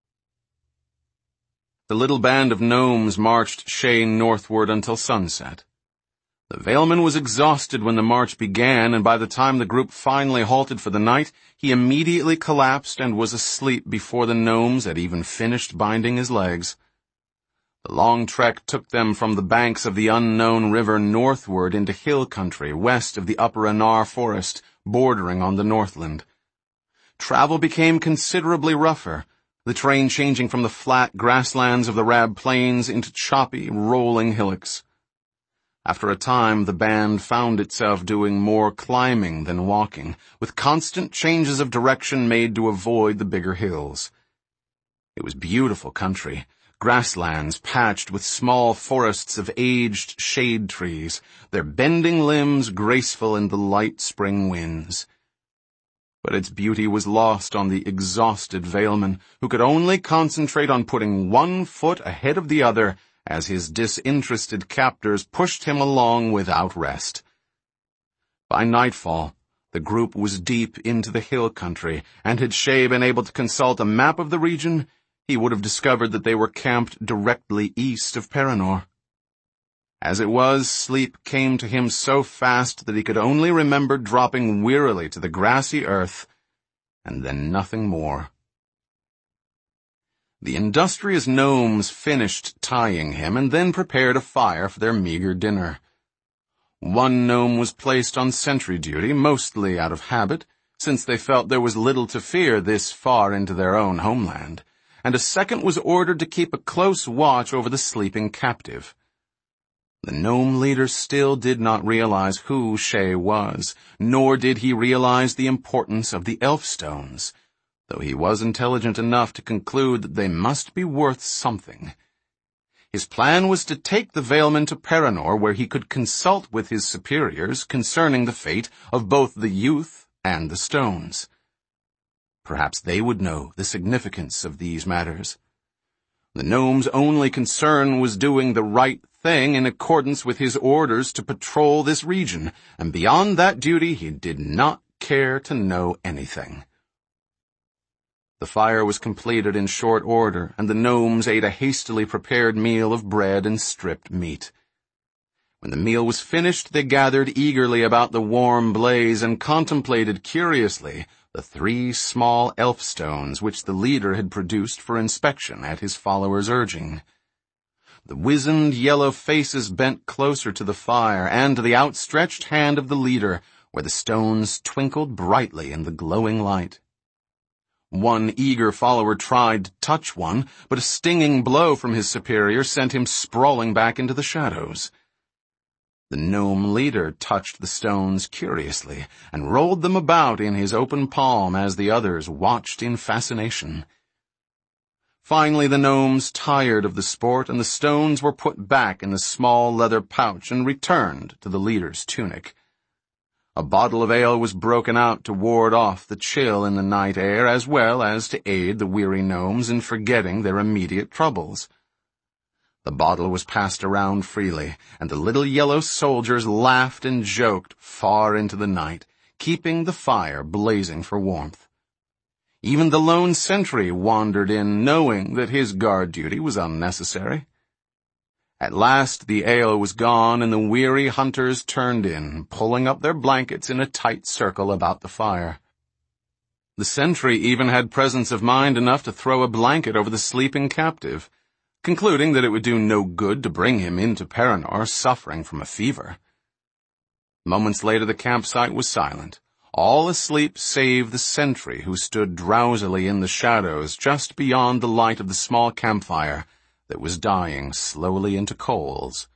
The little band of gnomes marched Shane northward until sunset. The Valeman was exhausted when the march began, and by the time the group finally halted for the night, he immediately collapsed and was asleep before the gnomes had even finished binding his legs. The long trek took them from the banks of the unknown river northward into hill country west of the upper Anar forest, bordering on the Northland. Travel became considerably rougher, the terrain changing from the flat grasslands of the Rab Plains into choppy, rolling hillocks. After a time, the band found itself doing more climbing than walking, with constant changes of direction made to avoid the bigger hills. It was beautiful country, grasslands patched with small forests of aged shade trees, their bending limbs graceful in the light spring winds. But its beauty was lost on the exhausted Valeman, who could only concentrate on putting one foot ahead of the other as his disinterested captors pushed him along without rest. By nightfall, the group was deep into the hill country, and had Shay been able to consult a map of the region, he would have discovered that they were camped directly east of Paranor. As it was, sleep came to him so fast that he could only remember dropping wearily to the grassy earth, and then nothing more. The industrious gnomes finished tying him and then prepared a fire for their meager dinner. One gnome was placed on sentry duty, mostly out of habit, since they felt there was little to fear this far into their own homeland, and a second was ordered to keep a close watch over the sleeping captive. The gnome leader still did not realize who Shay was, nor did he realize the importance of the elf stones, though he was intelligent enough to conclude that they must be worth something. His plan was to take the Valeman to Paranor, where he could consult with his superiors concerning the fate of both the youth and the stones. Perhaps they would know the significance of these matters. The gnome's only concern was doing the right thing in accordance with his orders to patrol this region, and beyond that duty he did not care to know anything. The fire was completed in short order, and the gnomes ate a hastily prepared meal of bread and stripped meat. When the meal was finished, they gathered eagerly about the warm blaze and contemplated curiously the three small elf stones which the leader had produced for inspection at his followers' urging. The wizened yellow faces bent closer to the fire and to the outstretched hand of the leader, where the stones twinkled brightly in the glowing light. One eager follower tried to touch one, but a stinging blow from his superior sent him sprawling back into the shadows. The gnome leader touched the stones curiously and rolled them about in his open palm as the others watched in fascination. Finally, the gnomes tired of the sport, and the stones were put back in the small leather pouch and returned to the leader's tunic. A bottle of ale was broken out to ward off the chill in the night air, as well as to aid the weary gnomes in forgetting their immediate troubles. The bottle was passed around freely, and the little yellow soldiers laughed and joked far into the night, keeping the fire blazing for warmth. Even the lone sentry wandered in, knowing that his guard duty was unnecessary. At last the ale was gone, and the weary hunters turned in, pulling up their blankets in a tight circle about the fire. The sentry even had presence of mind enough to throw a blanket over the sleeping captive, concluding that it would do no good to bring him into Paranor suffering from a fever. Moments later the campsite was silent, all asleep save the sentry who stood drowsily in the shadows just beyond the light of the small campfire that was dying slowly into coals.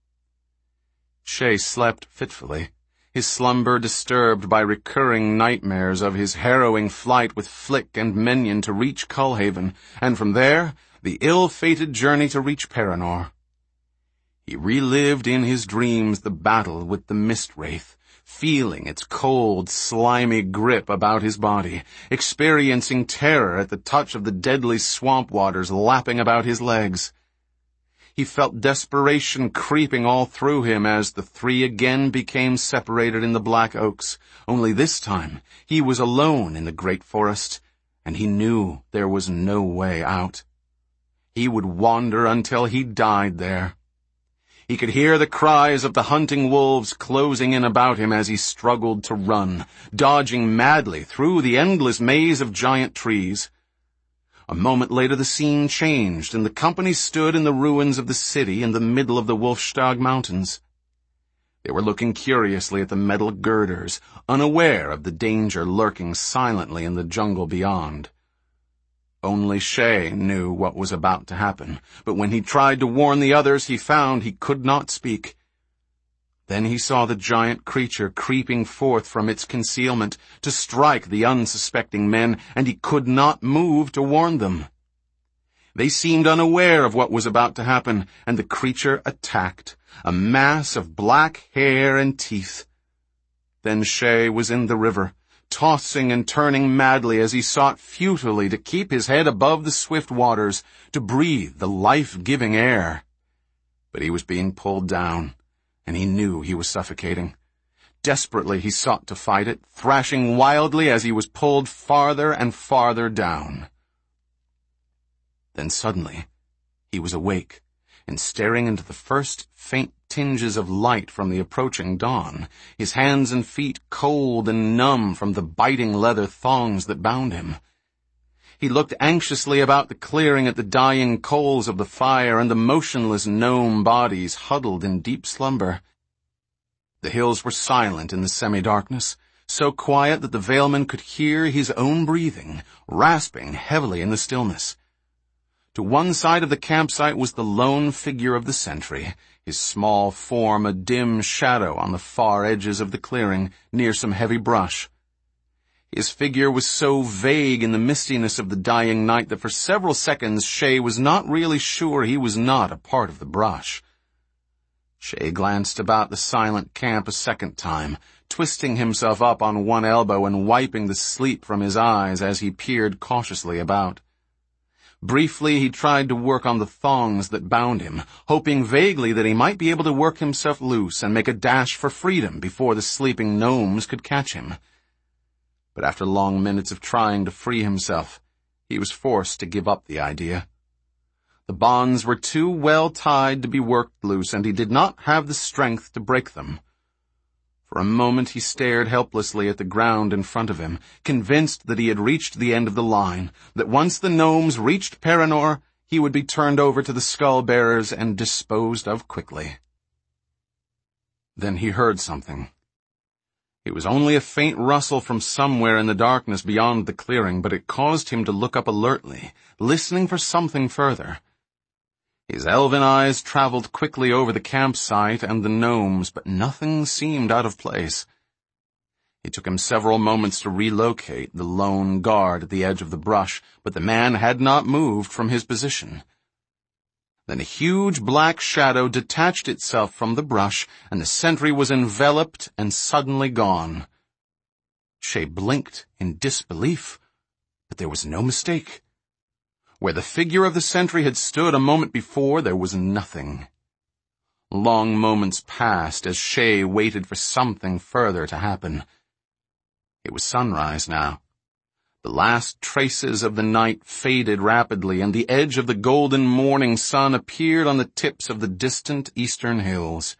Shay slept fitfully, his slumber disturbed by recurring nightmares of his harrowing flight with Flick and Menyon to reach Cullhaven, and from there, the ill-fated journey to reach Paranor. He relived in his dreams the battle with the Mist Wraith, feeling its cold, slimy grip about his body, experiencing terror at the touch of the deadly swamp waters lapping about his legs. He felt desperation creeping all through him as the three again became separated in the Black Oaks, only this time he was alone in the great forest, and he knew there was no way out. He would wander until he died there. He could hear the cries of the hunting wolves closing in about him as he struggled to run, dodging madly through the endless maze of giant trees. A moment later the scene changed, and the company stood in the ruins of the city in the middle of the Wolfstag Mountains. They were looking curiously at the metal girders, unaware of the danger lurking silently in the jungle beyond. Only Shay knew what was about to happen, but when he tried to warn the others, he found he could not speak. Then he saw the giant creature creeping forth from its concealment to strike the unsuspecting men, and he could not move to warn them. They seemed unaware of what was about to happen, and the creature attacked, a mass of black hair and teeth. Then Shay was in the river, tossing and turning madly as he sought futilely to keep his head above the swift waters, to breathe the life-giving air. But he was being pulled down, and he knew he was suffocating. Desperately he sought to fight it, thrashing wildly as he was pulled farther and farther down. Then suddenly he was awake, and staring into the first faint tinges of light from the approaching dawn, his hands and feet cold and numb from the biting leather thongs that bound him. He looked anxiously about the clearing at the dying coals of the fire and the motionless gnome bodies huddled in deep slumber. The hills were silent in the semi-darkness, so quiet that the Valeman could hear his own breathing, rasping heavily in the stillness. To one side of the campsite was the lone figure of the sentry, his small form a dim shadow on the far edges of the clearing, near some heavy brush. His figure was so vague in the mistiness of the dying night that for several seconds Shay was not really sure he was not a part of the brush. Shay glanced about the silent camp a second time, twisting himself up on one elbow and wiping the sleep from his eyes as he peered cautiously about. Briefly he tried to work on the thongs that bound him, hoping vaguely that he might be able to work himself loose and make a dash for freedom before the sleeping gnomes could catch him. But after long minutes of trying to free himself, he was forced to give up the idea. The bonds were too well tied to be worked loose, and he did not have the strength to break them. For a moment he stared helplessly at the ground in front of him, convinced that he had reached the end of the line, that once the gnomes reached Paranor, he would be turned over to the skull-bearers and disposed of quickly. Then he heard something. It was only a faint rustle from somewhere in the darkness beyond the clearing, but it caused him to look up alertly, listening for something further. His elven eyes traveled quickly over the campsite and the gnomes, but nothing seemed out of place. It took him several moments to relocate the lone guard at the edge of the brush, but the man had not moved from his position. Then a huge black shadow detached itself from the brush, and the sentry was enveloped and suddenly gone. Shay blinked in disbelief, but there was no mistake. Where the figure of the sentry had stood a moment before, there was nothing. Long moments passed as Shay waited for something further to happen. It was sunrise now. The last traces of the night faded rapidly, and the edge of the golden morning sun appeared on the tips of the distant eastern hills.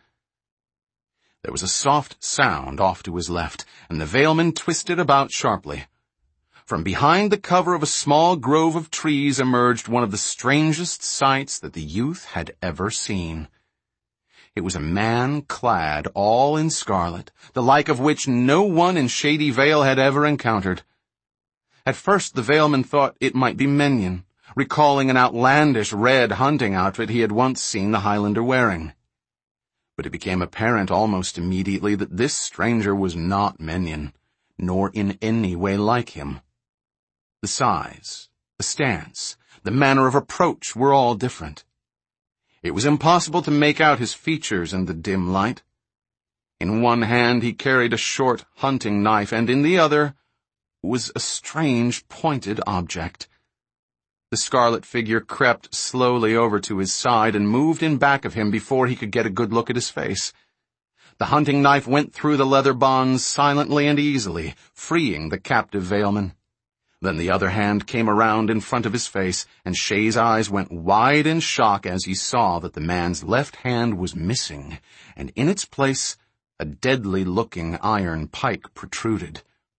There was a soft sound off to his left, and the Valeman twisted about sharply. from behind the cover of a small grove of trees emerged one of the strangest sights that the youth had ever seen. It was a man clad all in scarlet, the like of which no one in Shady Vale had ever encountered. At first the Valeman thought it might be Menyon, recalling an outlandish red hunting outfit he had once seen the Highlander wearing. But it became apparent almost immediately that this stranger was not Menyon, nor in any way like him. The size, the stance, the manner of approach were all different. It was impossible to make out his features in the dim light. In one hand he carried a short hunting knife, and in the other was a strange pointed object. The scarlet figure crept slowly over to his side and moved in back of him before he could get a good look at his face. The hunting knife went through the leather bonds silently and easily, freeing the captive Valeman. Then the other hand came around in front of his face, and Shay's eyes went wide in shock as he saw that the man's left hand was missing, and in its place a deadly-looking iron pike protruded.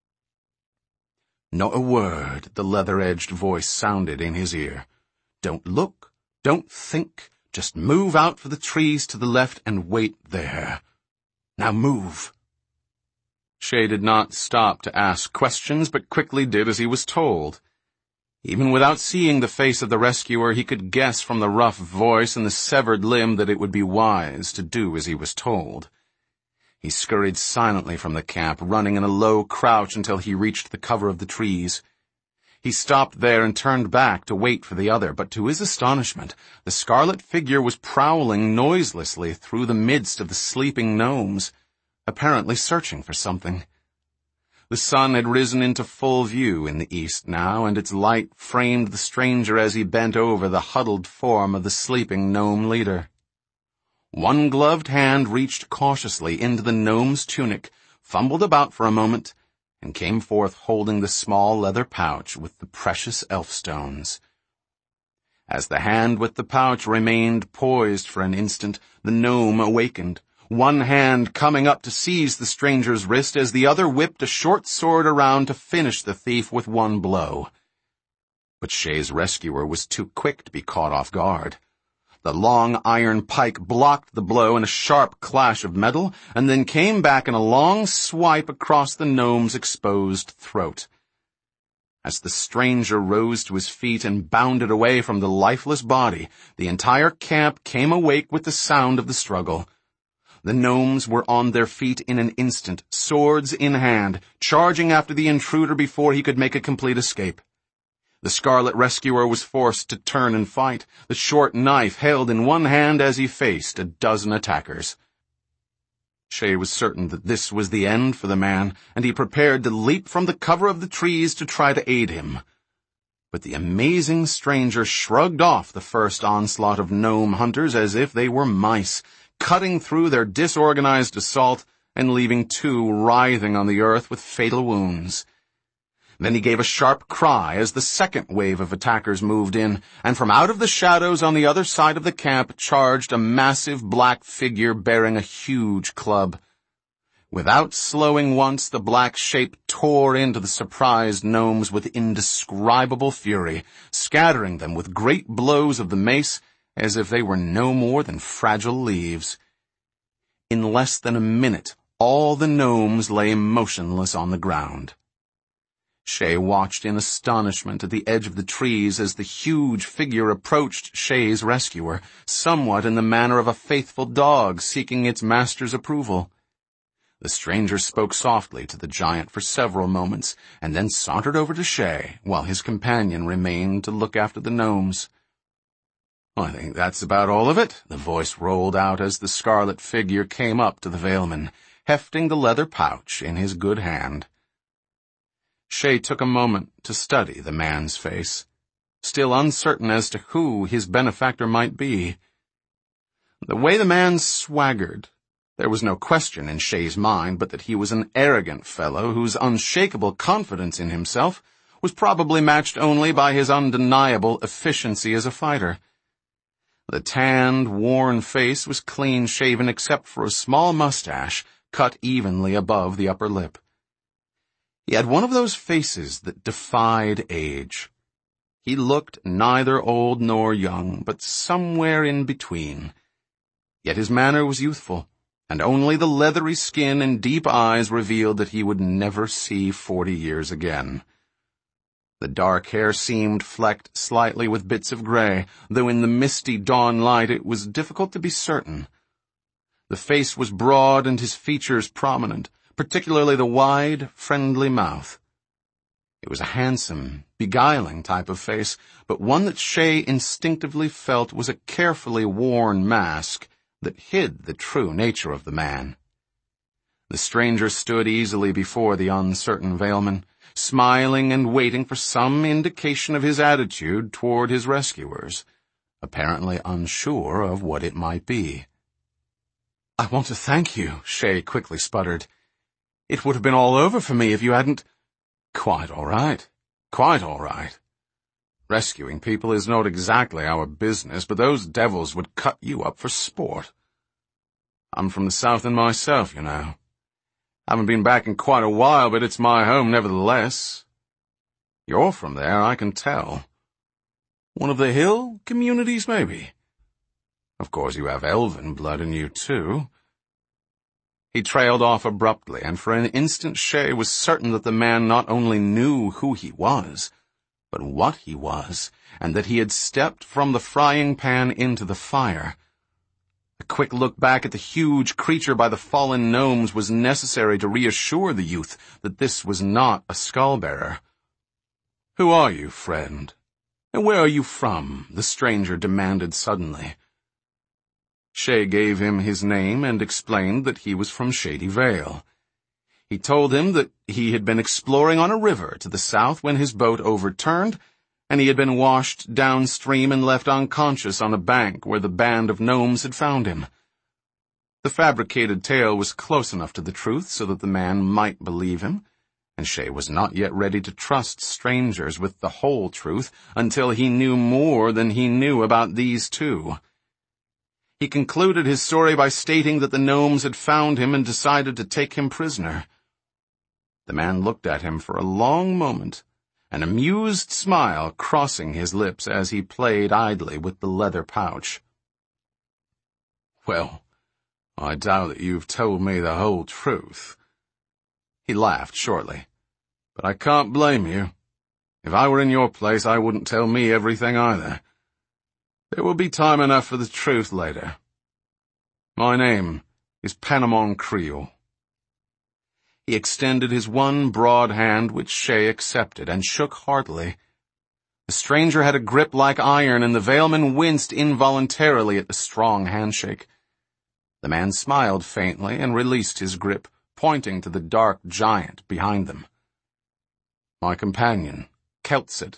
Not a word, the leather-edged voice sounded in his ear. Don't look, don't think, just move out for the trees to the left and wait there. Now move. Shay did not stop to ask questions, but quickly did as he was told. Even without seeing the face of the rescuer, he could guess from the rough voice and the severed limb that it would be wise to do as he was told. He scurried silently from the camp, running in a low crouch until he reached the cover of the trees. He stopped there and turned back to wait for the other, but to his astonishment, the scarlet figure was prowling noiselessly through the midst of the sleeping gnomes, apparently searching for something. The sun had risen into full view in the east now, and its light framed the stranger as he bent over the huddled form of the sleeping gnome leader. One gloved hand reached cautiously into the gnome's tunic, fumbled about for a moment, and came forth holding the small leather pouch with the precious elfstones. As the hand with the pouch remained poised for an instant, the gnome awakened, one hand coming up to seize the stranger's wrist as the other whipped a short sword around to finish the thief with one blow. But Shay's rescuer was too quick to be caught off guard. The long iron pike blocked the blow in a sharp clash of metal, and then came back in a long swipe across the gnome's exposed throat. As the stranger rose to his feet and bounded away from the lifeless body, the entire camp came awake with the sound of the struggle. The gnomes were on their feet in an instant, swords in hand, charging after the intruder before he could make a complete escape. The scarlet rescuer was forced to turn and fight, the short knife held in one hand as he faced a dozen attackers. Shay was certain that this was the end for the man, and he prepared to leap from the cover of the trees to try to aid him. But the amazing stranger shrugged off the first onslaught of gnome hunters as if they were mice, cutting through their disorganized assault and leaving two writhing on the earth with fatal wounds. Then he gave a sharp cry as the second wave of attackers moved in, and from out of the shadows on the other side of the camp charged a massive black figure bearing a huge club. Without slowing once, the black shape tore into the surprised gnomes with indescribable fury, scattering them with great blows of the mace as if they were no more than fragile leaves. In less than a minute, all the gnomes lay motionless on the ground. Shay watched in astonishment at the edge of the trees as the huge figure approached Shay's rescuer, somewhat in the manner of a faithful dog seeking its master's approval. The stranger spoke softly to the giant for several moments, and then sauntered over to Shay, while his companion remained to look after the gnomes. "I think that's about all of it," the voice rolled out as the scarlet figure came up to the Valeman, hefting the leather pouch in his good hand. Shay took a moment to study the man's face, still uncertain as to who his benefactor might be. The way the man swaggered, there was no question in Shay's mind but that he was an arrogant fellow whose unshakable confidence in himself was probably matched only by his undeniable efficiency as a fighter. The tanned, worn face was clean-shaven except for a small mustache cut evenly above the upper lip. He had one of those faces that defied age. He looked neither old nor young, but somewhere in between. Yet his manner was youthful, and only the leathery skin and deep eyes revealed that he would never see forty years again. The dark hair seemed flecked slightly with bits of gray, though in the misty dawn light it was difficult to be certain. The face was broad and his features prominent, particularly the wide, friendly mouth. It was a handsome, beguiling type of face, but one that Shay instinctively felt was a carefully worn mask that hid the true nature of the man. The stranger stood easily before the uncertain Valeman, smiling and waiting for some indication of his attitude toward his rescuers, apparently unsure of what it might be. "I want to thank you," Shay quickly sputtered. "It would have been all over for me if you hadn't—" "Quite all right. Quite all right. Rescuing people is not exactly our business, but those devils would cut you up for sport. I'm from the South End myself, you know. Haven't been back in quite a while, but it's my home nevertheless. You're from there, I can tell. One of the hill communities, maybe? Of course you have elven blood in you, too." He trailed off abruptly, and for an instant Shay was certain that the man not only knew who he was, but what he was, and that he had stepped from the frying pan into the fire. A quick look back at the huge creature by the fallen gnomes was necessary to reassure the youth that this was not a skull-bearer. "Who are you, friend? And where are you from?" the stranger demanded suddenly. Shay gave him his name and explained that he was from Shady Vale. He told him that he had been exploring on a river to the south when his boat overturned, and he had been washed downstream and left unconscious on a bank where the band of gnomes had found him. The fabricated tale was close enough to the truth so that the man might believe him, and Shay was not yet ready to trust strangers with the whole truth until he knew more than he knew about these two. He concluded his story by stating that the gnomes had found him and decided to take him prisoner. The man looked at him for a long moment, an amused smile crossing his lips as he played idly with the leather pouch. "Well, I doubt that you've told me the whole truth." He laughed shortly. "But I can't blame you. If I were in your place, I wouldn't tell me everything either. There will be time enough for the truth later. My name is Panamon Creel." He extended his one broad hand, which Shay accepted, and shook heartily. The stranger had a grip like iron, and the Valeman winced involuntarily at the strong handshake. The man smiled faintly and released his grip, pointing to the dark giant behind them. "My companion, Keltset.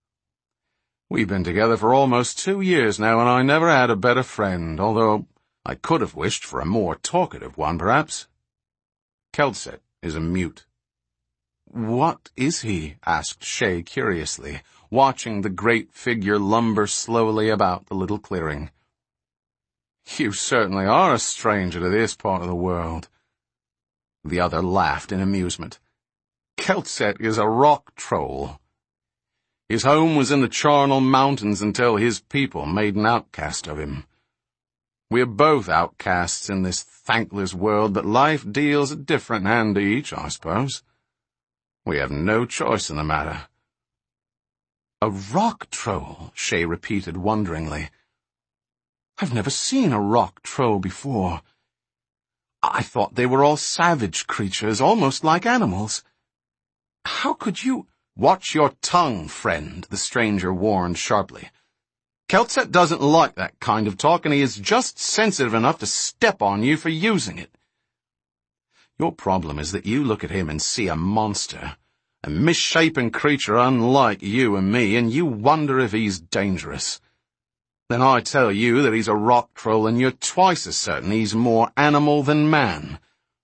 We've been together for almost two years now, and I never had a better friend, although I could have wished for a more talkative one, perhaps." Keltset is a mute. "What is he?" asked Shay curiously, watching the great figure lumber slowly about the little clearing. "You certainly are a stranger to this part of the world." The other laughed in amusement. "Keltset is a rock troll. His home was in the Charnel Mountains until his people made an outcast of him. We are both outcasts in this thankless world, but life deals a different hand to each, I suppose. We have no choice in the matter." "A rock troll," Shay repeated wonderingly. "I've never seen a rock troll before. I thought they were all savage creatures, almost like animals. How could you—" "Watch your tongue, friend," the stranger warned sharply. "Keltset doesn't like that kind of talk, and he is just sensitive enough to step on you for using it. Your problem is that you look at him and see a monster, a misshapen creature unlike you and me, and you wonder if he's dangerous. Then I tell you that he's a rock troll, and you're twice as certain he's more animal than man.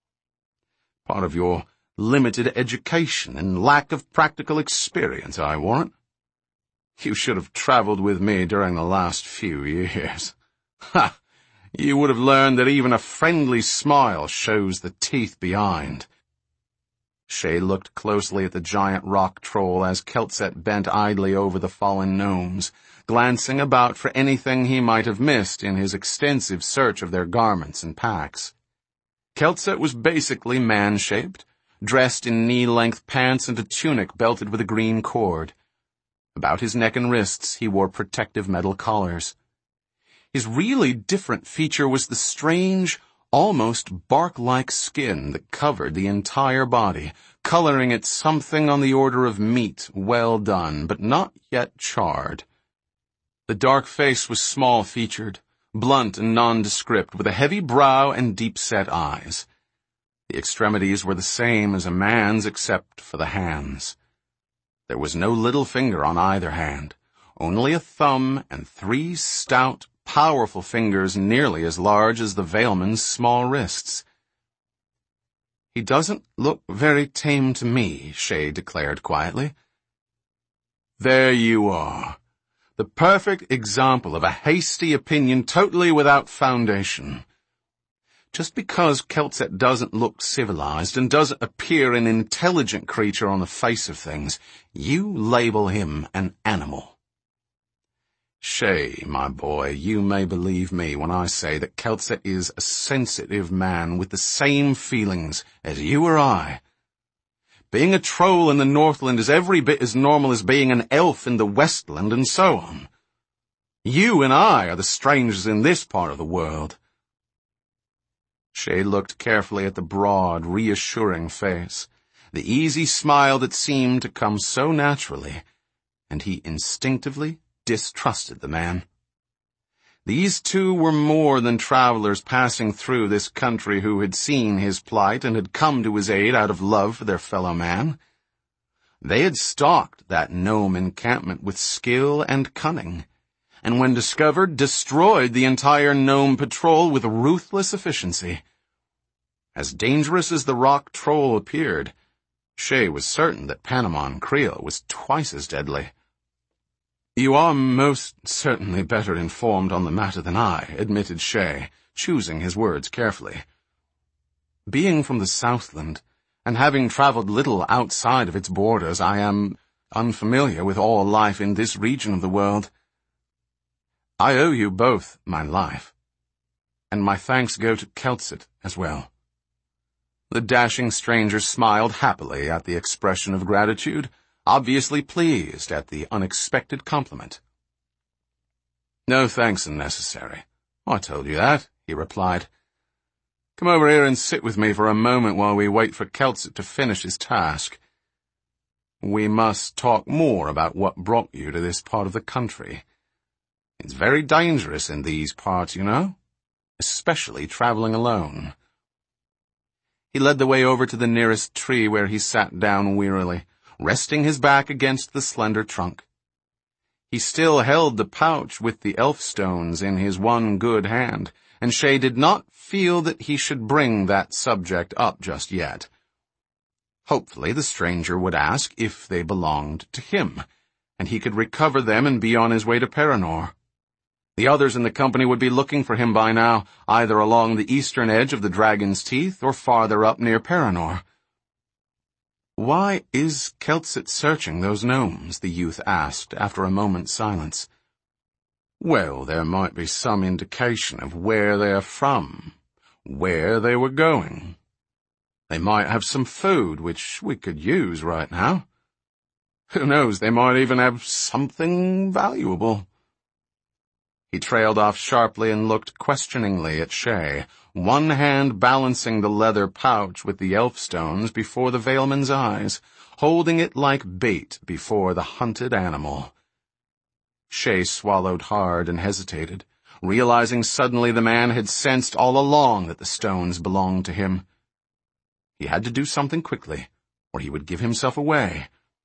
Part of your limited education and lack of practical experience, I warrant. You should have traveled with me during the last few years. Ha! You would have learned that even a friendly smile shows the teeth behind." Shay looked closely at the giant rock troll as Keltset bent idly over the fallen gnomes, glancing about for anything he might have missed in his extensive search of their garments and packs. Keltset was basically man-shaped, dressed in knee-length pants and a tunic belted with a green cord. About his neck and wrists he wore protective metal collars. His really different feature was the strange, almost bark-like skin that covered the entire body, coloring it something on the order of meat well done, but not yet charred. The dark face was small-featured, blunt and nondescript, with a heavy brow and deep-set eyes. The extremities were the same as a man's except for the hands. There was no little finger on either hand, only a thumb and three stout, powerful fingers nearly as large as the Veilman's small wrists. "He doesn't look very tame to me," Shay declared quietly. "There you are. The perfect example of a hasty opinion totally without foundation. Just because Keltset doesn't look civilized and doesn't appear an intelligent creature on the face of things, you label him an animal." "Shay, my boy, you may believe me when I say that Keltset is a sensitive man with the same feelings as you or I. Being a troll in the Northland is every bit as normal as being an elf in the Westland, and so on. You and I are the strangers in this part of the world." Shay looked carefully at the broad, reassuring face, the easy smile that seemed to come so naturally, and he instinctively distrusted the man. These two were more than travelers passing through this country who had seen his plight and had come to his aid out of love for their fellow man. They had stalked that gnome encampment with skill and cunning, and when discovered, destroyed the entire gnome patrol with ruthless efficiency. As dangerous as the rock troll appeared, Shay was certain that Panamon Creel was twice as deadly. "You are most certainly better informed on the matter than I," admitted Shay, choosing his words carefully. "Being from the Southland, and having traveled little outside of its borders, I am unfamiliar with all life in this region of the world. I owe you both my life, and my thanks go to Keltset as well." The dashing stranger smiled happily at the expression of gratitude, obviously pleased at the unexpected compliment. "No thanks are necessary. I told you that," he replied. "Come over here and sit with me for a moment while we wait for Keltset to finish his task. We must talk more about what brought you to this part of the country. It's very dangerous in these parts, you know, especially traveling alone." He led the way over to the nearest tree where he sat down wearily, resting his back against the slender trunk. He still held the pouch with the elf stones in his one good hand, and Shay did not feel that he should bring that subject up just yet. Hopefully the stranger would ask if they belonged to him, and he could recover them and be on his way to Paranor. The others in the company would be looking for him by now, either along the eastern edge of the Dragon's Teeth or farther up near Paranor. "Why is Keltset searching those gnomes?" the youth asked after a moment's silence. "Well, there might be some indication of where they are from, where they were going. They might have some food which we could use right now. Who knows, they might even have something valuable." He trailed off sharply and looked questioningly at Shay, one hand balancing the leather pouch with the elf stones before the Veilman's eyes, holding it like bait before the hunted animal. Shay swallowed hard and hesitated, realizing suddenly the man had sensed all along that the stones belonged to him. He had to do something quickly, or he would give himself away.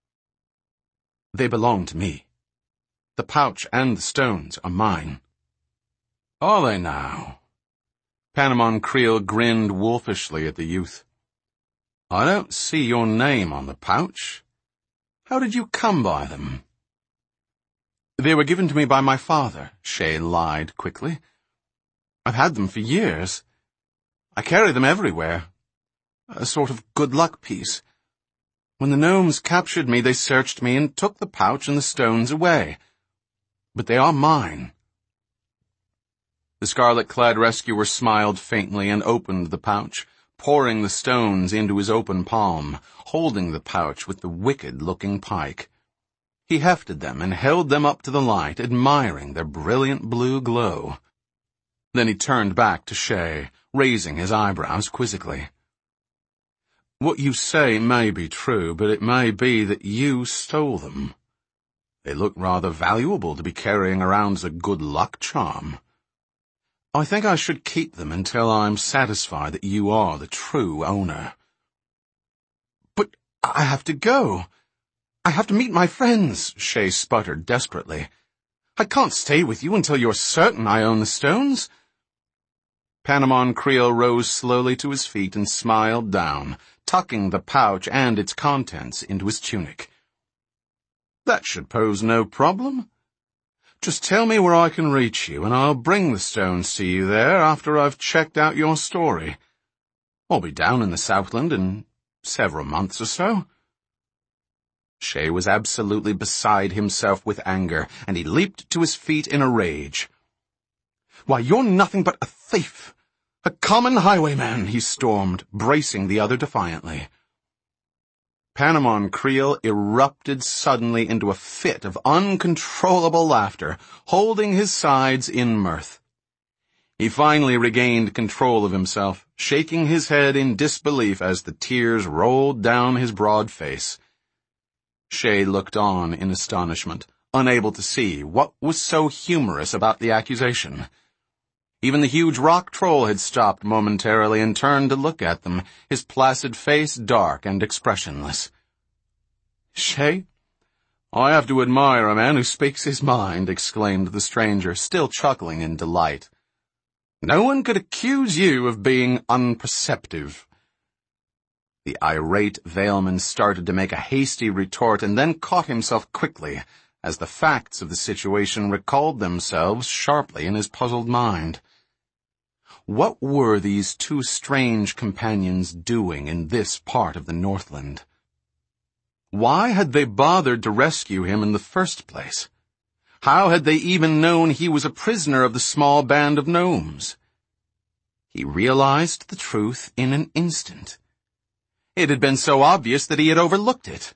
"They belong to me. The pouch and the stones are mine." "Are they now?" Panamon Creel grinned wolfishly at the youth. "I don't see your name on the pouch. How did you come by them?" "They were given to me by my father," Shay lied quickly. "I've had them for years. I carry them everywhere. A sort of good luck piece. When the gnomes captured me, they searched me and took the pouch and the stones away. But they are mine." The scarlet-clad rescuer smiled faintly and opened the pouch, pouring the stones into his open palm, holding the pouch with the wicked-looking pike. He hefted them and held them up to the light, admiring their brilliant blue glow. Then he turned back to Shay, raising his eyebrows quizzically. "What you say may be true, but it may be that you stole them. They look rather valuable to be carrying around as a good luck charm. I think I should keep them until I'm satisfied that you are the true owner." "But I have to go. I have to meet my friends," Shay sputtered desperately. "I can't stay with you until you're certain I own the stones." Panamon Creel rose slowly to his feet and smiled down, tucking the pouch and its contents into his tunic. "That should pose no problem. Just tell me where I can reach you, and I'll bring the stones to you there after I've checked out your story. I'll be down in the Southland in several months or so." Shay was absolutely beside himself with anger, and he leaped to his feet in a rage. "Why, you're nothing but a thief! A common highwayman!" he stormed, bracing the other defiantly. Panamon Creel erupted suddenly into a fit of uncontrollable laughter, holding his sides in mirth. He finally regained control of himself, shaking his head in disbelief as the tears rolled down his broad face. Shay looked on in astonishment, unable to see what was so humorous about the accusation. Even the huge rock troll had stopped momentarily and turned to look at them, his placid face dark and expressionless. "Shay, I have to admire a man who speaks his mind," exclaimed the stranger, still chuckling in delight. "No one could accuse you of being unperceptive." The irate Valeman started to make a hasty retort and then caught himself quickly as the facts of the situation recalled themselves sharply in his puzzled mind. What were these two strange companions doing in this part of the Northland? Why had they bothered to rescue him in the first place? How had they even known he was a prisoner of the small band of gnomes? He realized the truth in an instant. It had been so obvious that he had overlooked it.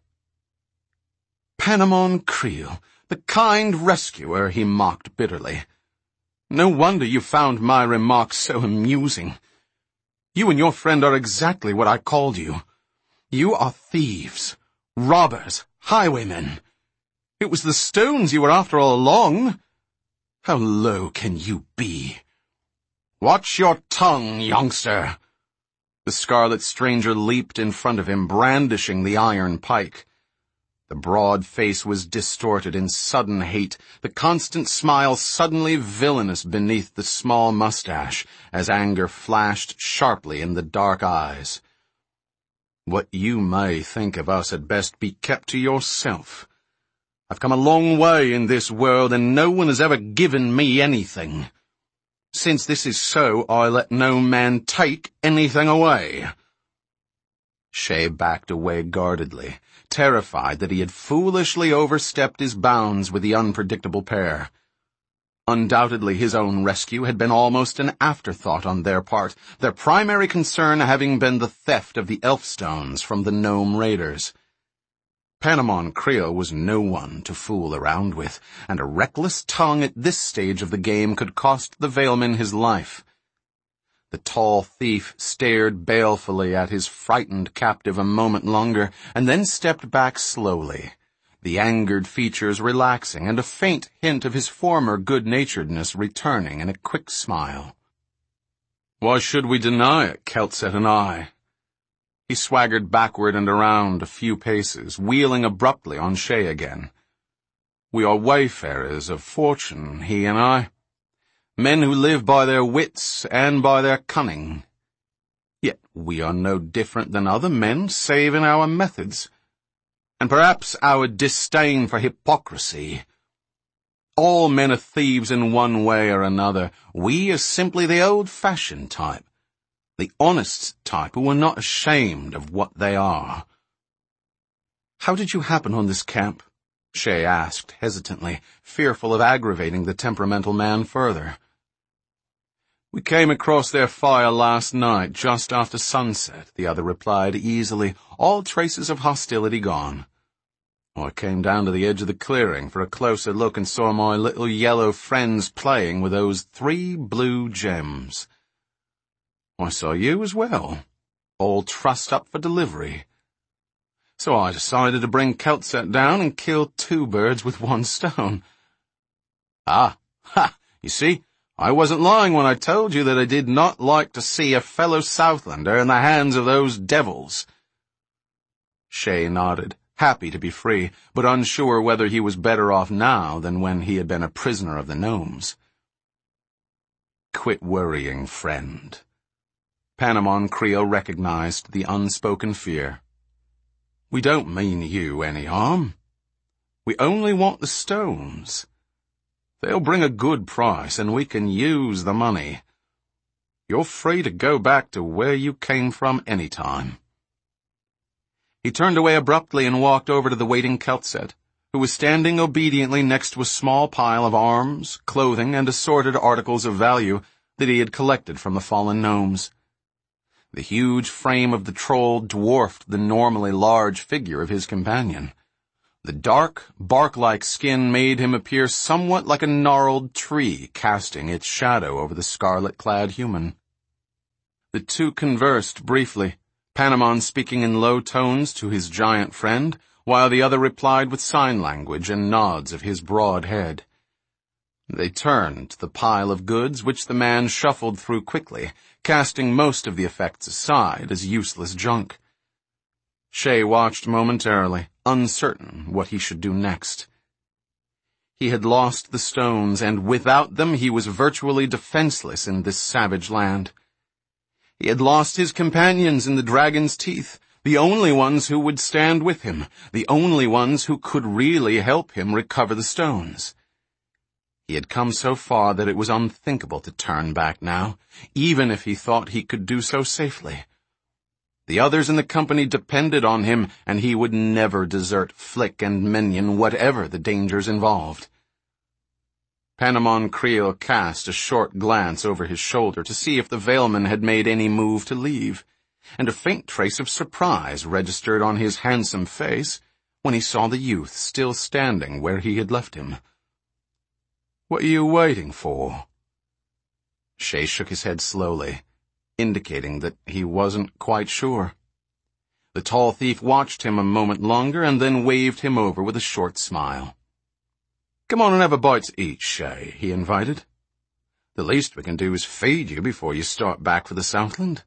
"Panamon Creel, the kind rescuer," he mocked bitterly. "No wonder you found my remarks so amusing. You and your friend are exactly what I called you. You are thieves, robbers, highwaymen. It was the stones you were after all along. How low can you be? Watch your tongue, youngster." The scarlet stranger leaped in front of him, brandishing the iron pike. The broad face was distorted in sudden hate, the constant smile suddenly villainous beneath the small mustache, as anger flashed sharply in the dark eyes. "What you may think of us had best be kept to yourself. I've come a long way in this world, and no one has ever given me anything. Since this is so, I let no man take anything away." Shay backed away guardedly, terrified that he had foolishly overstepped his bounds with the unpredictable pair. Undoubtedly his own rescue had been almost an afterthought on their part, their primary concern having been the theft of the elf stones from the gnome raiders. Panamon Creel was no one to fool around with, and a reckless tongue at this stage of the game could cost the Valeman his life. The tall thief stared balefully at his frightened captive a moment longer, and then stepped back slowly, the angered features relaxing and a faint hint of his former good-naturedness returning in a quick smile. "Why should we deny it, Keltset and I?" He swaggered backward and around a few paces, wheeling abruptly on Shay again. "We are wayfarers of fortune, he and I. Men who live by their wits and by their cunning. Yet we are no different than other men, save in our methods, and perhaps our disdain for hypocrisy. All men are thieves in one way or another. We are simply the old-fashioned type, the honest type who are not ashamed of what they are." "How did you happen on this camp?" Shay asked hesitantly, fearful of aggravating the temperamental man further. "We came across their fire last night, just after sunset," the other replied easily, all traces of hostility gone. "I came down to the edge of the clearing for a closer look and saw my little yellow friends playing with those three blue gems. I saw you as well, all trussed up for delivery. So I decided to bring Keltset down and kill two birds with one stone." "Ah, ha, you see, I wasn't lying when I told you that I did not like to see a fellow Southlander in the hands of those devils." Shay nodded, happy to be free, but unsure whether he was better off now than when he had been a prisoner of the gnomes. "Quit worrying, friend." Panamon Creel recognized the unspoken fear. "We don't mean you any harm. We only want the stones. They'll bring a good price, and we can use the money. You're free to go back to where you came from any time." He turned away abruptly and walked over to the waiting Keltset, who was standing obediently next to a small pile of arms, clothing, and assorted articles of value that he had collected from the fallen gnomes. The huge frame of the troll dwarfed the normally large figure of his companion. The dark, bark-like skin made him appear somewhat like a gnarled tree casting its shadow over the scarlet-clad human. The two conversed briefly, Panamon speaking in low tones to his giant friend, while the other replied with sign language and nods of his broad head. They turned to the pile of goods which the man shuffled through quickly, casting most of the effects aside as useless junk. Shay watched momentarily, uncertain what he should do next. He had lost the stones, and without them he was virtually defenseless in this savage land. He had lost his companions in the dragon's teeth, the only ones who would stand with him, the only ones who could really help him recover the stones. He had come so far that it was unthinkable to turn back now, even if he thought he could do so safely. The others in the company depended on him, and he would never desert Flick and Minion, whatever the dangers involved. Panamon Creel cast a short glance over his shoulder to see if the Veilman had made any move to leave, and a faint trace of surprise registered on his handsome face when he saw the youth still standing where he had left him. "What are you waiting for?" Shay shook his head slowly, indicating that he wasn't quite sure. The tall thief watched him a moment longer and then waved him over with a short smile. "Come on and have a bite to eat, Shay," he invited. "The least we can do is feed you before you start back for the Southland."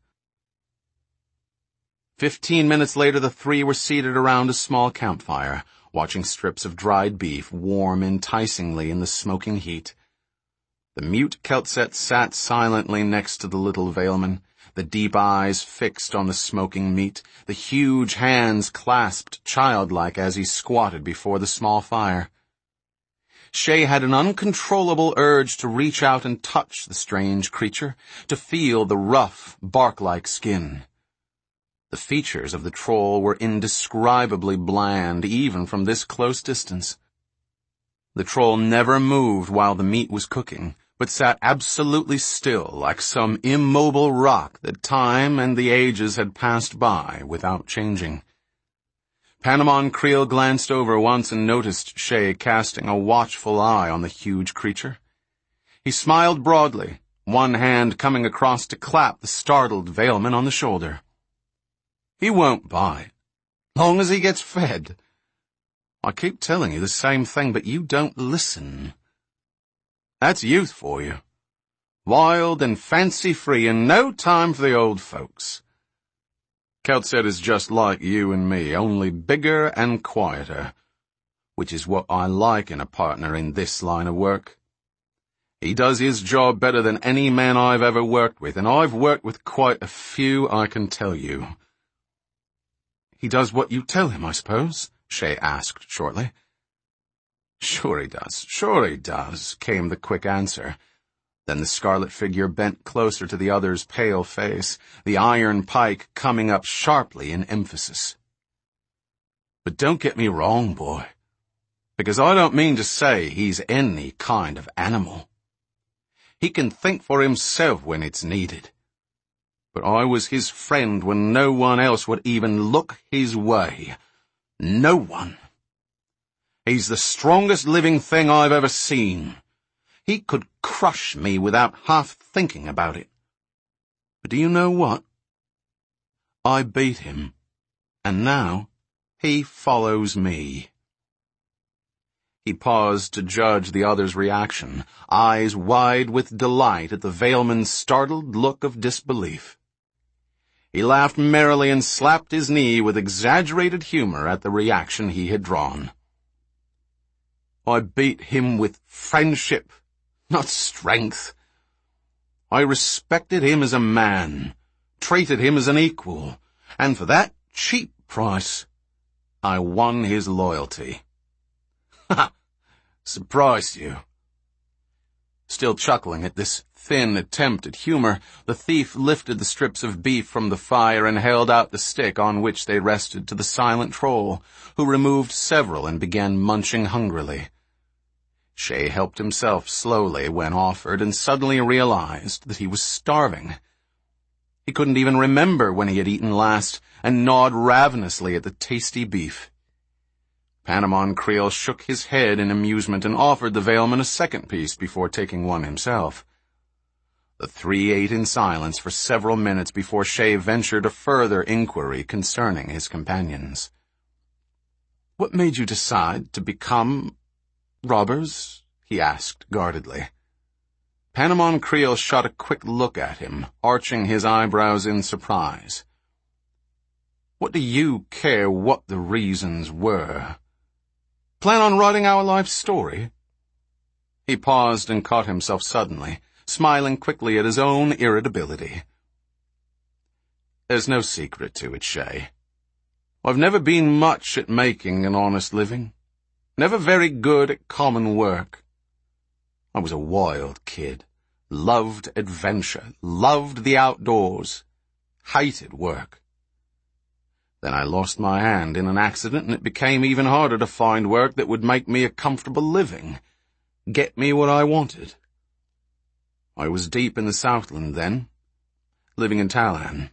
Fifteen minutes later, the three were seated around a small campfire, watching strips of dried beef warm enticingly in the smoking heat. The mute Keltset sat silently next to the little Veilman, the deep eyes fixed on the smoking meat, the huge hands clasped childlike as he squatted before the small fire. Shay had an uncontrollable urge to reach out and touch the strange creature, to feel the rough, bark-like skin. The features of the troll were indescribably bland, even from this close distance. The troll never moved while the meat was cooking, but sat absolutely still like some immobile rock that time and the ages had passed by without changing. Panamon Creel glanced over once and noticed Shay casting a watchful eye on the huge creature. He smiled broadly, one hand coming across to clap the startled Veilman on the shoulder. "He won't bite, long as he gets fed. I keep telling you the same thing, but you don't listen. That's youth for you. Wild and fancy-free and no time for the old folks. Keltset is just like you and me, only bigger and quieter, which is what I like in a partner in this line of work. He does his job better than any man I've ever worked with, and I've worked with quite a few, I can tell you." "He does what you tell him, I suppose?" Shay asked shortly. "Sure he does, sure he does," came the quick answer. Then the scarlet figure bent closer to the other's pale face, the iron pike coming up sharply in emphasis. But don't get me wrong, boy, because I don't mean to say he's any kind of animal. He can think for himself when it's needed. But I was his friend when no one else would even look his way. No one. He's the strongest living thing I've ever seen. He could crush me without half thinking about it. But do you know what? I beat him, and now he follows me. He paused to judge the other's reaction, eyes wide with delight at the Veilman's startled look of disbelief. He laughed merrily and slapped his knee with exaggerated humor at the reaction he had drawn. I beat him with friendship, not strength. I respected him as a man, treated him as an equal, and for that cheap price, I won his loyalty. Ha! Surprised you. Still chuckling at this thin attempt at humor, the thief lifted the strips of beef from the fire and held out the stick on which they rested to the silent troll, who removed several and began munching hungrily. Shay helped himself slowly when offered and suddenly realized that he was starving. He couldn't even remember when he had eaten last and gnawed ravenously at the tasty beef. Panamon Creel shook his head in amusement and offered the Veilman a second piece before taking one himself. The three ate in silence for several minutes before Shay ventured a further inquiry concerning his companions. "What made you decide to become robbers?" he asked guardedly. Panamon Creel shot a quick look at him, arching his eyebrows in surprise. "What do you care what the reasons were? Plan on writing our life story?" He paused and caught himself suddenly, smiling quickly at his own irritability. "There's no secret to it, Shay. I've never been much at making an honest living. Never very good at common work. I was a wild kid, loved adventure, loved the outdoors, hated work. Then I lost my hand in an accident, and it became even harder to find work that would make me a comfortable living, get me what I wanted. I was deep in the Southland then, living in Tallan.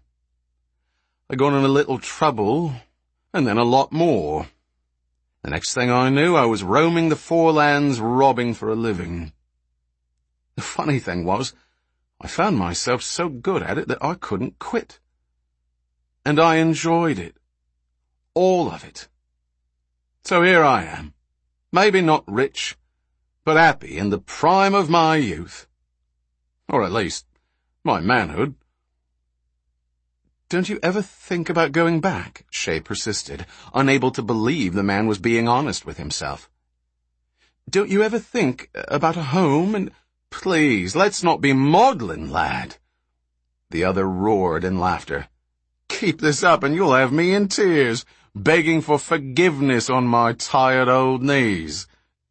I got in a little trouble, and then a lot more. The next thing I knew, I was roaming the forelands robbing for a living. The funny thing was, I found myself so good at it that I couldn't quit. And I enjoyed it. All of it. So here I am, maybe not rich, but happy in the prime of my youth. Or at least, my manhood. "Don't you ever think about going back?" Shay persisted, unable to believe the man was being honest with himself. "Don't you ever think about a home and—" "Please, let's not be maudlin, lad." The other roared in laughter. "Keep this up and you'll have me in tears, begging for forgiveness on my tired old knees."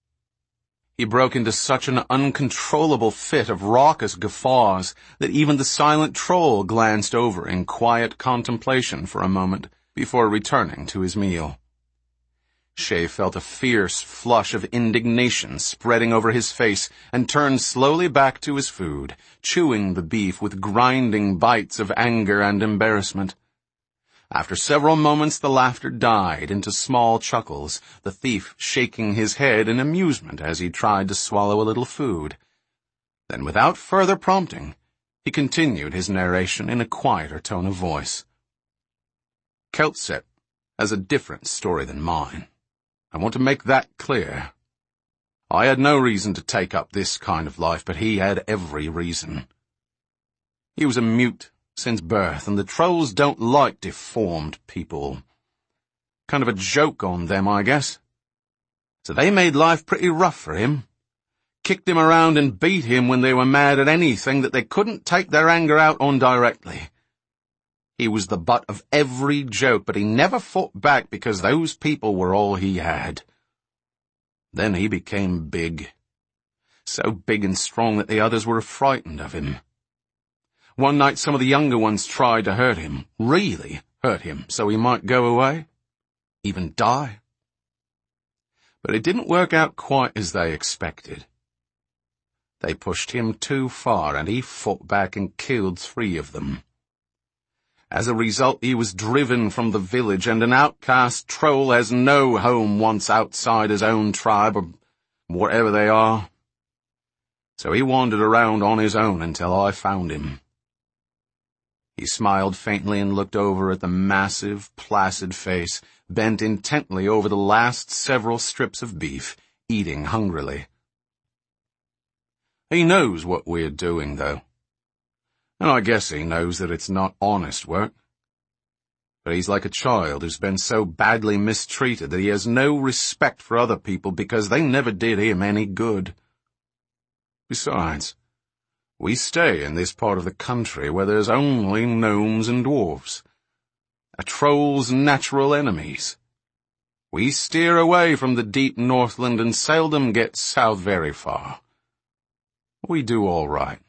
He broke into such an uncontrollable fit of raucous guffaws that even the silent troll glanced over in quiet contemplation for a moment before returning to his meal. Shay felt a fierce flush of indignation spreading over his face and turned slowly back to his food, chewing the beef with grinding bites of anger and embarrassment. After several moments the laughter died into small chuckles, the thief shaking his head in amusement as he tried to swallow a little food. Then, without further prompting, he continued his narration in a quieter tone of voice. "Keltset has a different story than mine. I want to make that clear. I had no reason to take up this kind of life, but he had every reason. He was a mute since birth, and the trolls don't like deformed people. Kind of a joke on them, I guess. So they made life pretty rough for him. Kicked him around and beat him when they were mad at anything that they couldn't take their anger out on directly. He was the butt of every joke, but he never fought back because those people were all he had. Then he became big. So big and strong that the others were frightened of him. One night some of the younger ones tried to hurt him, really hurt him, so he might go away. even die. But it didn't work out quite as they expected. They pushed him too far, and he fought back and killed three of them. As a result, he was driven from the village, and an outcast troll has no home once outside his own tribe, or whatever they are. So he wandered around on his own until I found him. He smiled faintly and looked over at the massive, placid face, bent intently over the last several strips of beef, eating hungrily. He knows what we're doing, though. And I guess he knows that it's not honest work. But he's like a child who's been so badly mistreated that he has no respect for other people because they never did him any good. Besides, we stay in this part of the country where there's only gnomes and dwarves, a troll's natural enemies. We steer away from the deep Northland and seldom get south very far. We do all right.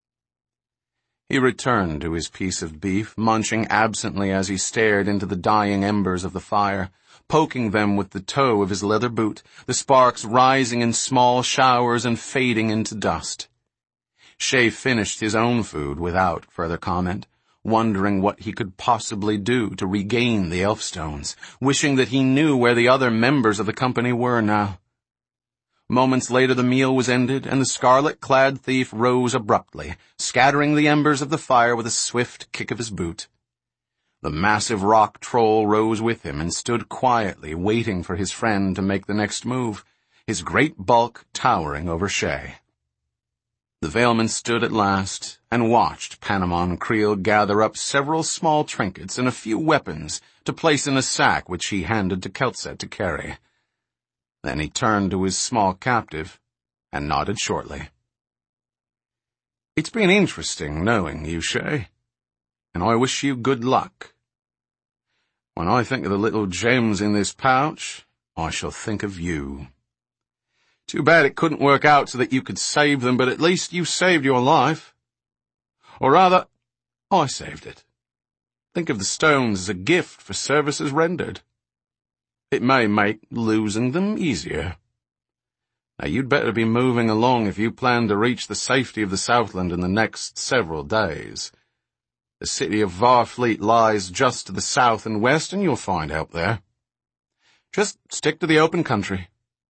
He returned to his piece of beef, munching absently as he stared into the dying embers of the fire, poking them with the toe of his leather boot, the sparks rising in small showers and fading into dust. Shay finished his own food without further comment, wondering what he could possibly do to regain the Elfstones, wishing that he knew where the other members of the company were now. Moments later the meal was ended, and the scarlet-clad thief rose abruptly, scattering the embers of the fire with a swift kick of his boot. The massive rock troll rose with him and stood quietly, waiting for his friend to make the next move, his great bulk towering over Shay. The Valeman stood at last and watched Panamon Creel gather up several small trinkets and a few weapons to place in a sack which he handed to Keltset to carry. Then he turned to his small captive and nodded shortly. It's been interesting knowing you, Shay, and I wish you good luck. When I think of the little gems in this pouch, I shall think of you. Too bad it couldn't work out so that you could save them, but at least you saved your life. Or rather, I saved it. Think of the stones as a gift for services rendered. It may make losing them easier. Now you'd better be moving along if you plan to reach the safety of the Southland in the next several days. The city of Varfleet lies just to the south and west, and you'll find help there. Just stick to the open country.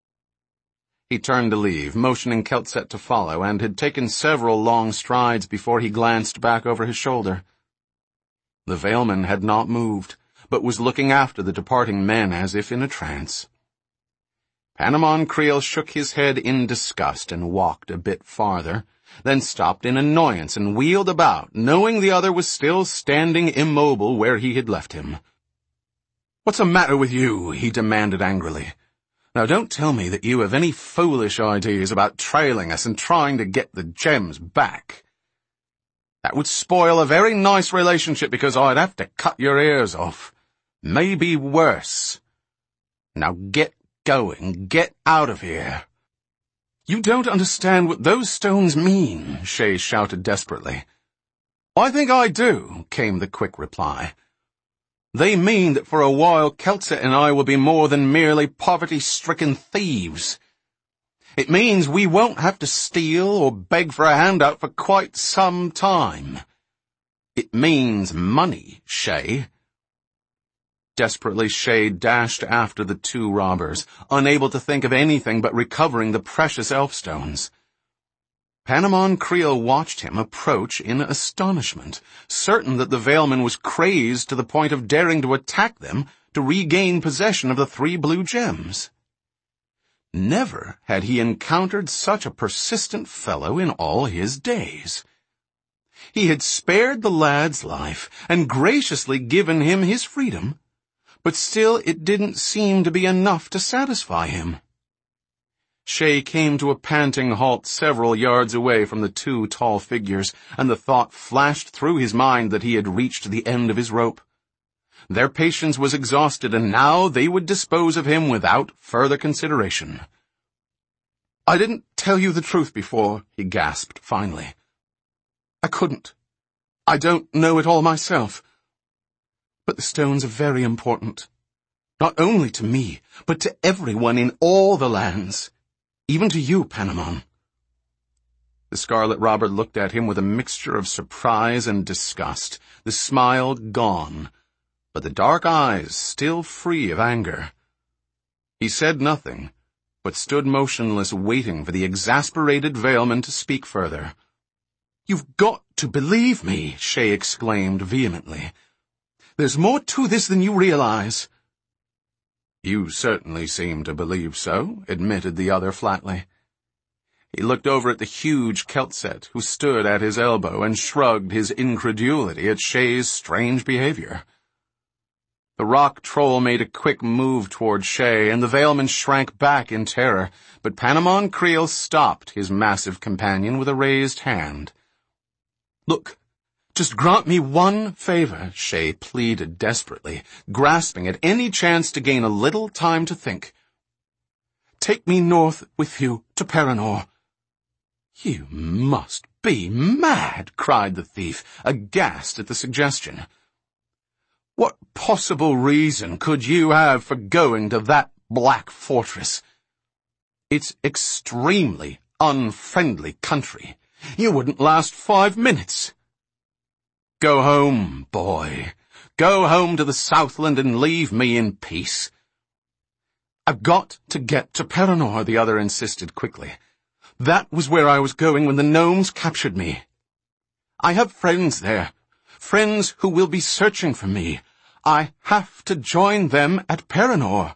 He turned to leave, motioning Keltset to follow, and had taken several long strides before he glanced back over his shoulder. The Valeman had not moved, but was looking after the departing men as if in a trance. Panamon Creel shook his head in disgust and walked a bit farther, then stopped in annoyance and wheeled about, knowing the other was still standing immobile where he had left him. "What's the matter with you?" he demanded angrily. "Now don't tell me that you have any foolish ideas about trailing us and trying to get the gems back. That would spoil a very nice relationship because I'd have to cut your ears off. Maybe worse. Now get going. Get out of here." "You don't understand what those stones mean," Shay shouted desperately. "I think I do," came the quick reply. "They mean that for a while Keltset and I will be more than merely poverty-stricken thieves. It means we won't have to steal or beg for a handout for quite some time. It means money, Shay." Desperately, Shay dashed after the two robbers, unable to think of anything but recovering the precious Elfstones. Panamon Creel watched him approach in astonishment, certain that the Valeman was crazed to the point of daring to attack them to regain possession of the three blue gems. Never had he encountered such a persistent fellow in all his days. He had spared the lad's life and graciously given him his freedom, but still it didn't seem to be enough to satisfy him. Shay came to a panting halt several yards away from the two tall figures, and the thought flashed through his mind that he had reached the end of his rope. Their patience was exhausted, and now they would dispose of him without further consideration. "I didn't tell you the truth before," he gasped finally. "I couldn't. I don't know it all myself. But the stones are very important. Not only to me, but to everyone in all the lands. Even to you, Panamon." The Scarlet Robber looked at him with a mixture of surprise and disgust, the smile gone, but the dark eyes still free of anger. He said nothing, but stood motionless, waiting for the exasperated Veilman to speak further. "You've got to believe me," Shay exclaimed vehemently. "There's more to this than you realize." "You certainly seem to believe so," admitted the other flatly. He looked over at the huge Keltset, who stood at his elbow, and shrugged his incredulity at Shay's strange behavior. The rock troll made a quick move toward Shay, and the Veilman shrank back in terror, but Panamon Creel stopped his massive companion with a raised hand. "Look, just grant me one favor," Shay pleaded desperately, grasping at any chance to gain a little time to think. "Take me north with you to Paranor." "You must be mad," cried the thief, aghast at the suggestion. "What possible reason could you have for going to that black fortress? It's extremely unfriendly country. You wouldn't last five minutes. Go home, boy. Go home to the Southland and leave me in peace." "I've got to get to Paranor," the other insisted quickly. "That was where I was going when the gnomes captured me. I have friends there, friends who will be searching for me. I have to join them at Paranor."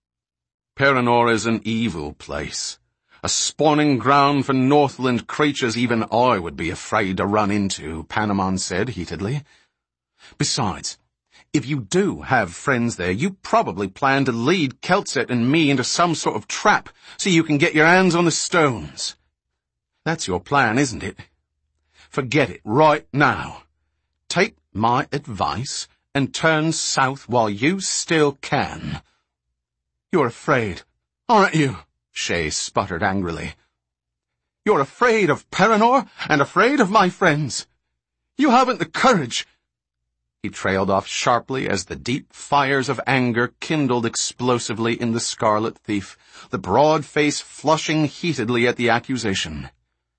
"Paranor is an evil place, a spawning ground for Northland creatures even I would be afraid to run into," Panamon said heatedly. "Besides, if you do have friends there, you probably plan to lead Keltset and me into some sort of trap so you can get your hands on the stones. That's your plan, isn't it? Forget it right now. Take my advice and turn south while you still can." "You're afraid, aren't you?" Shay sputtered angrily. "You're afraid of Paranor and afraid of my friends. You haven't the courage—" He trailed off sharply as the deep fires of anger kindled explosively in the Scarlet Thief, the broad face flushing heatedly at the accusation.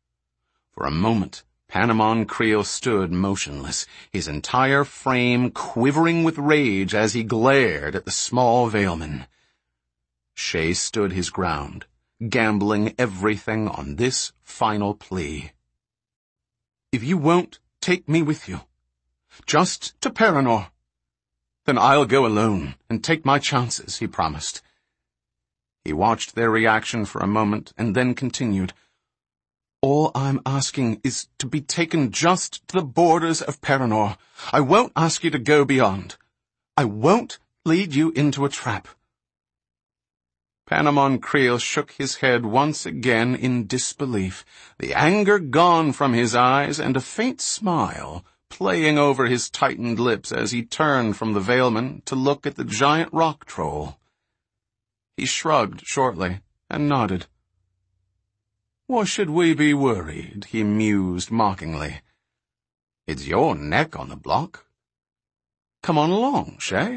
For a moment, Panamon Creel stood motionless, his entire frame quivering with rage as he glared at the small Veilman. Shay stood his ground, gambling everything on this final plea. "If you won't take me with you, just to Paranor, then I'll go alone and take my chances," he promised. He watched their reaction for a moment and then continued. "All I'm asking is to be taken just to the borders of Paranor. I won't ask you to go beyond. I won't lead you into a trap." Panamon Creel shook his head once again in disbelief, the anger gone from his eyes and a faint smile playing over his tightened lips as he turned from the Veilman to look at the giant rock troll. He shrugged shortly and nodded. "Why should we be worried?" he mused mockingly. "It's your neck on the block. Come on along, Shay."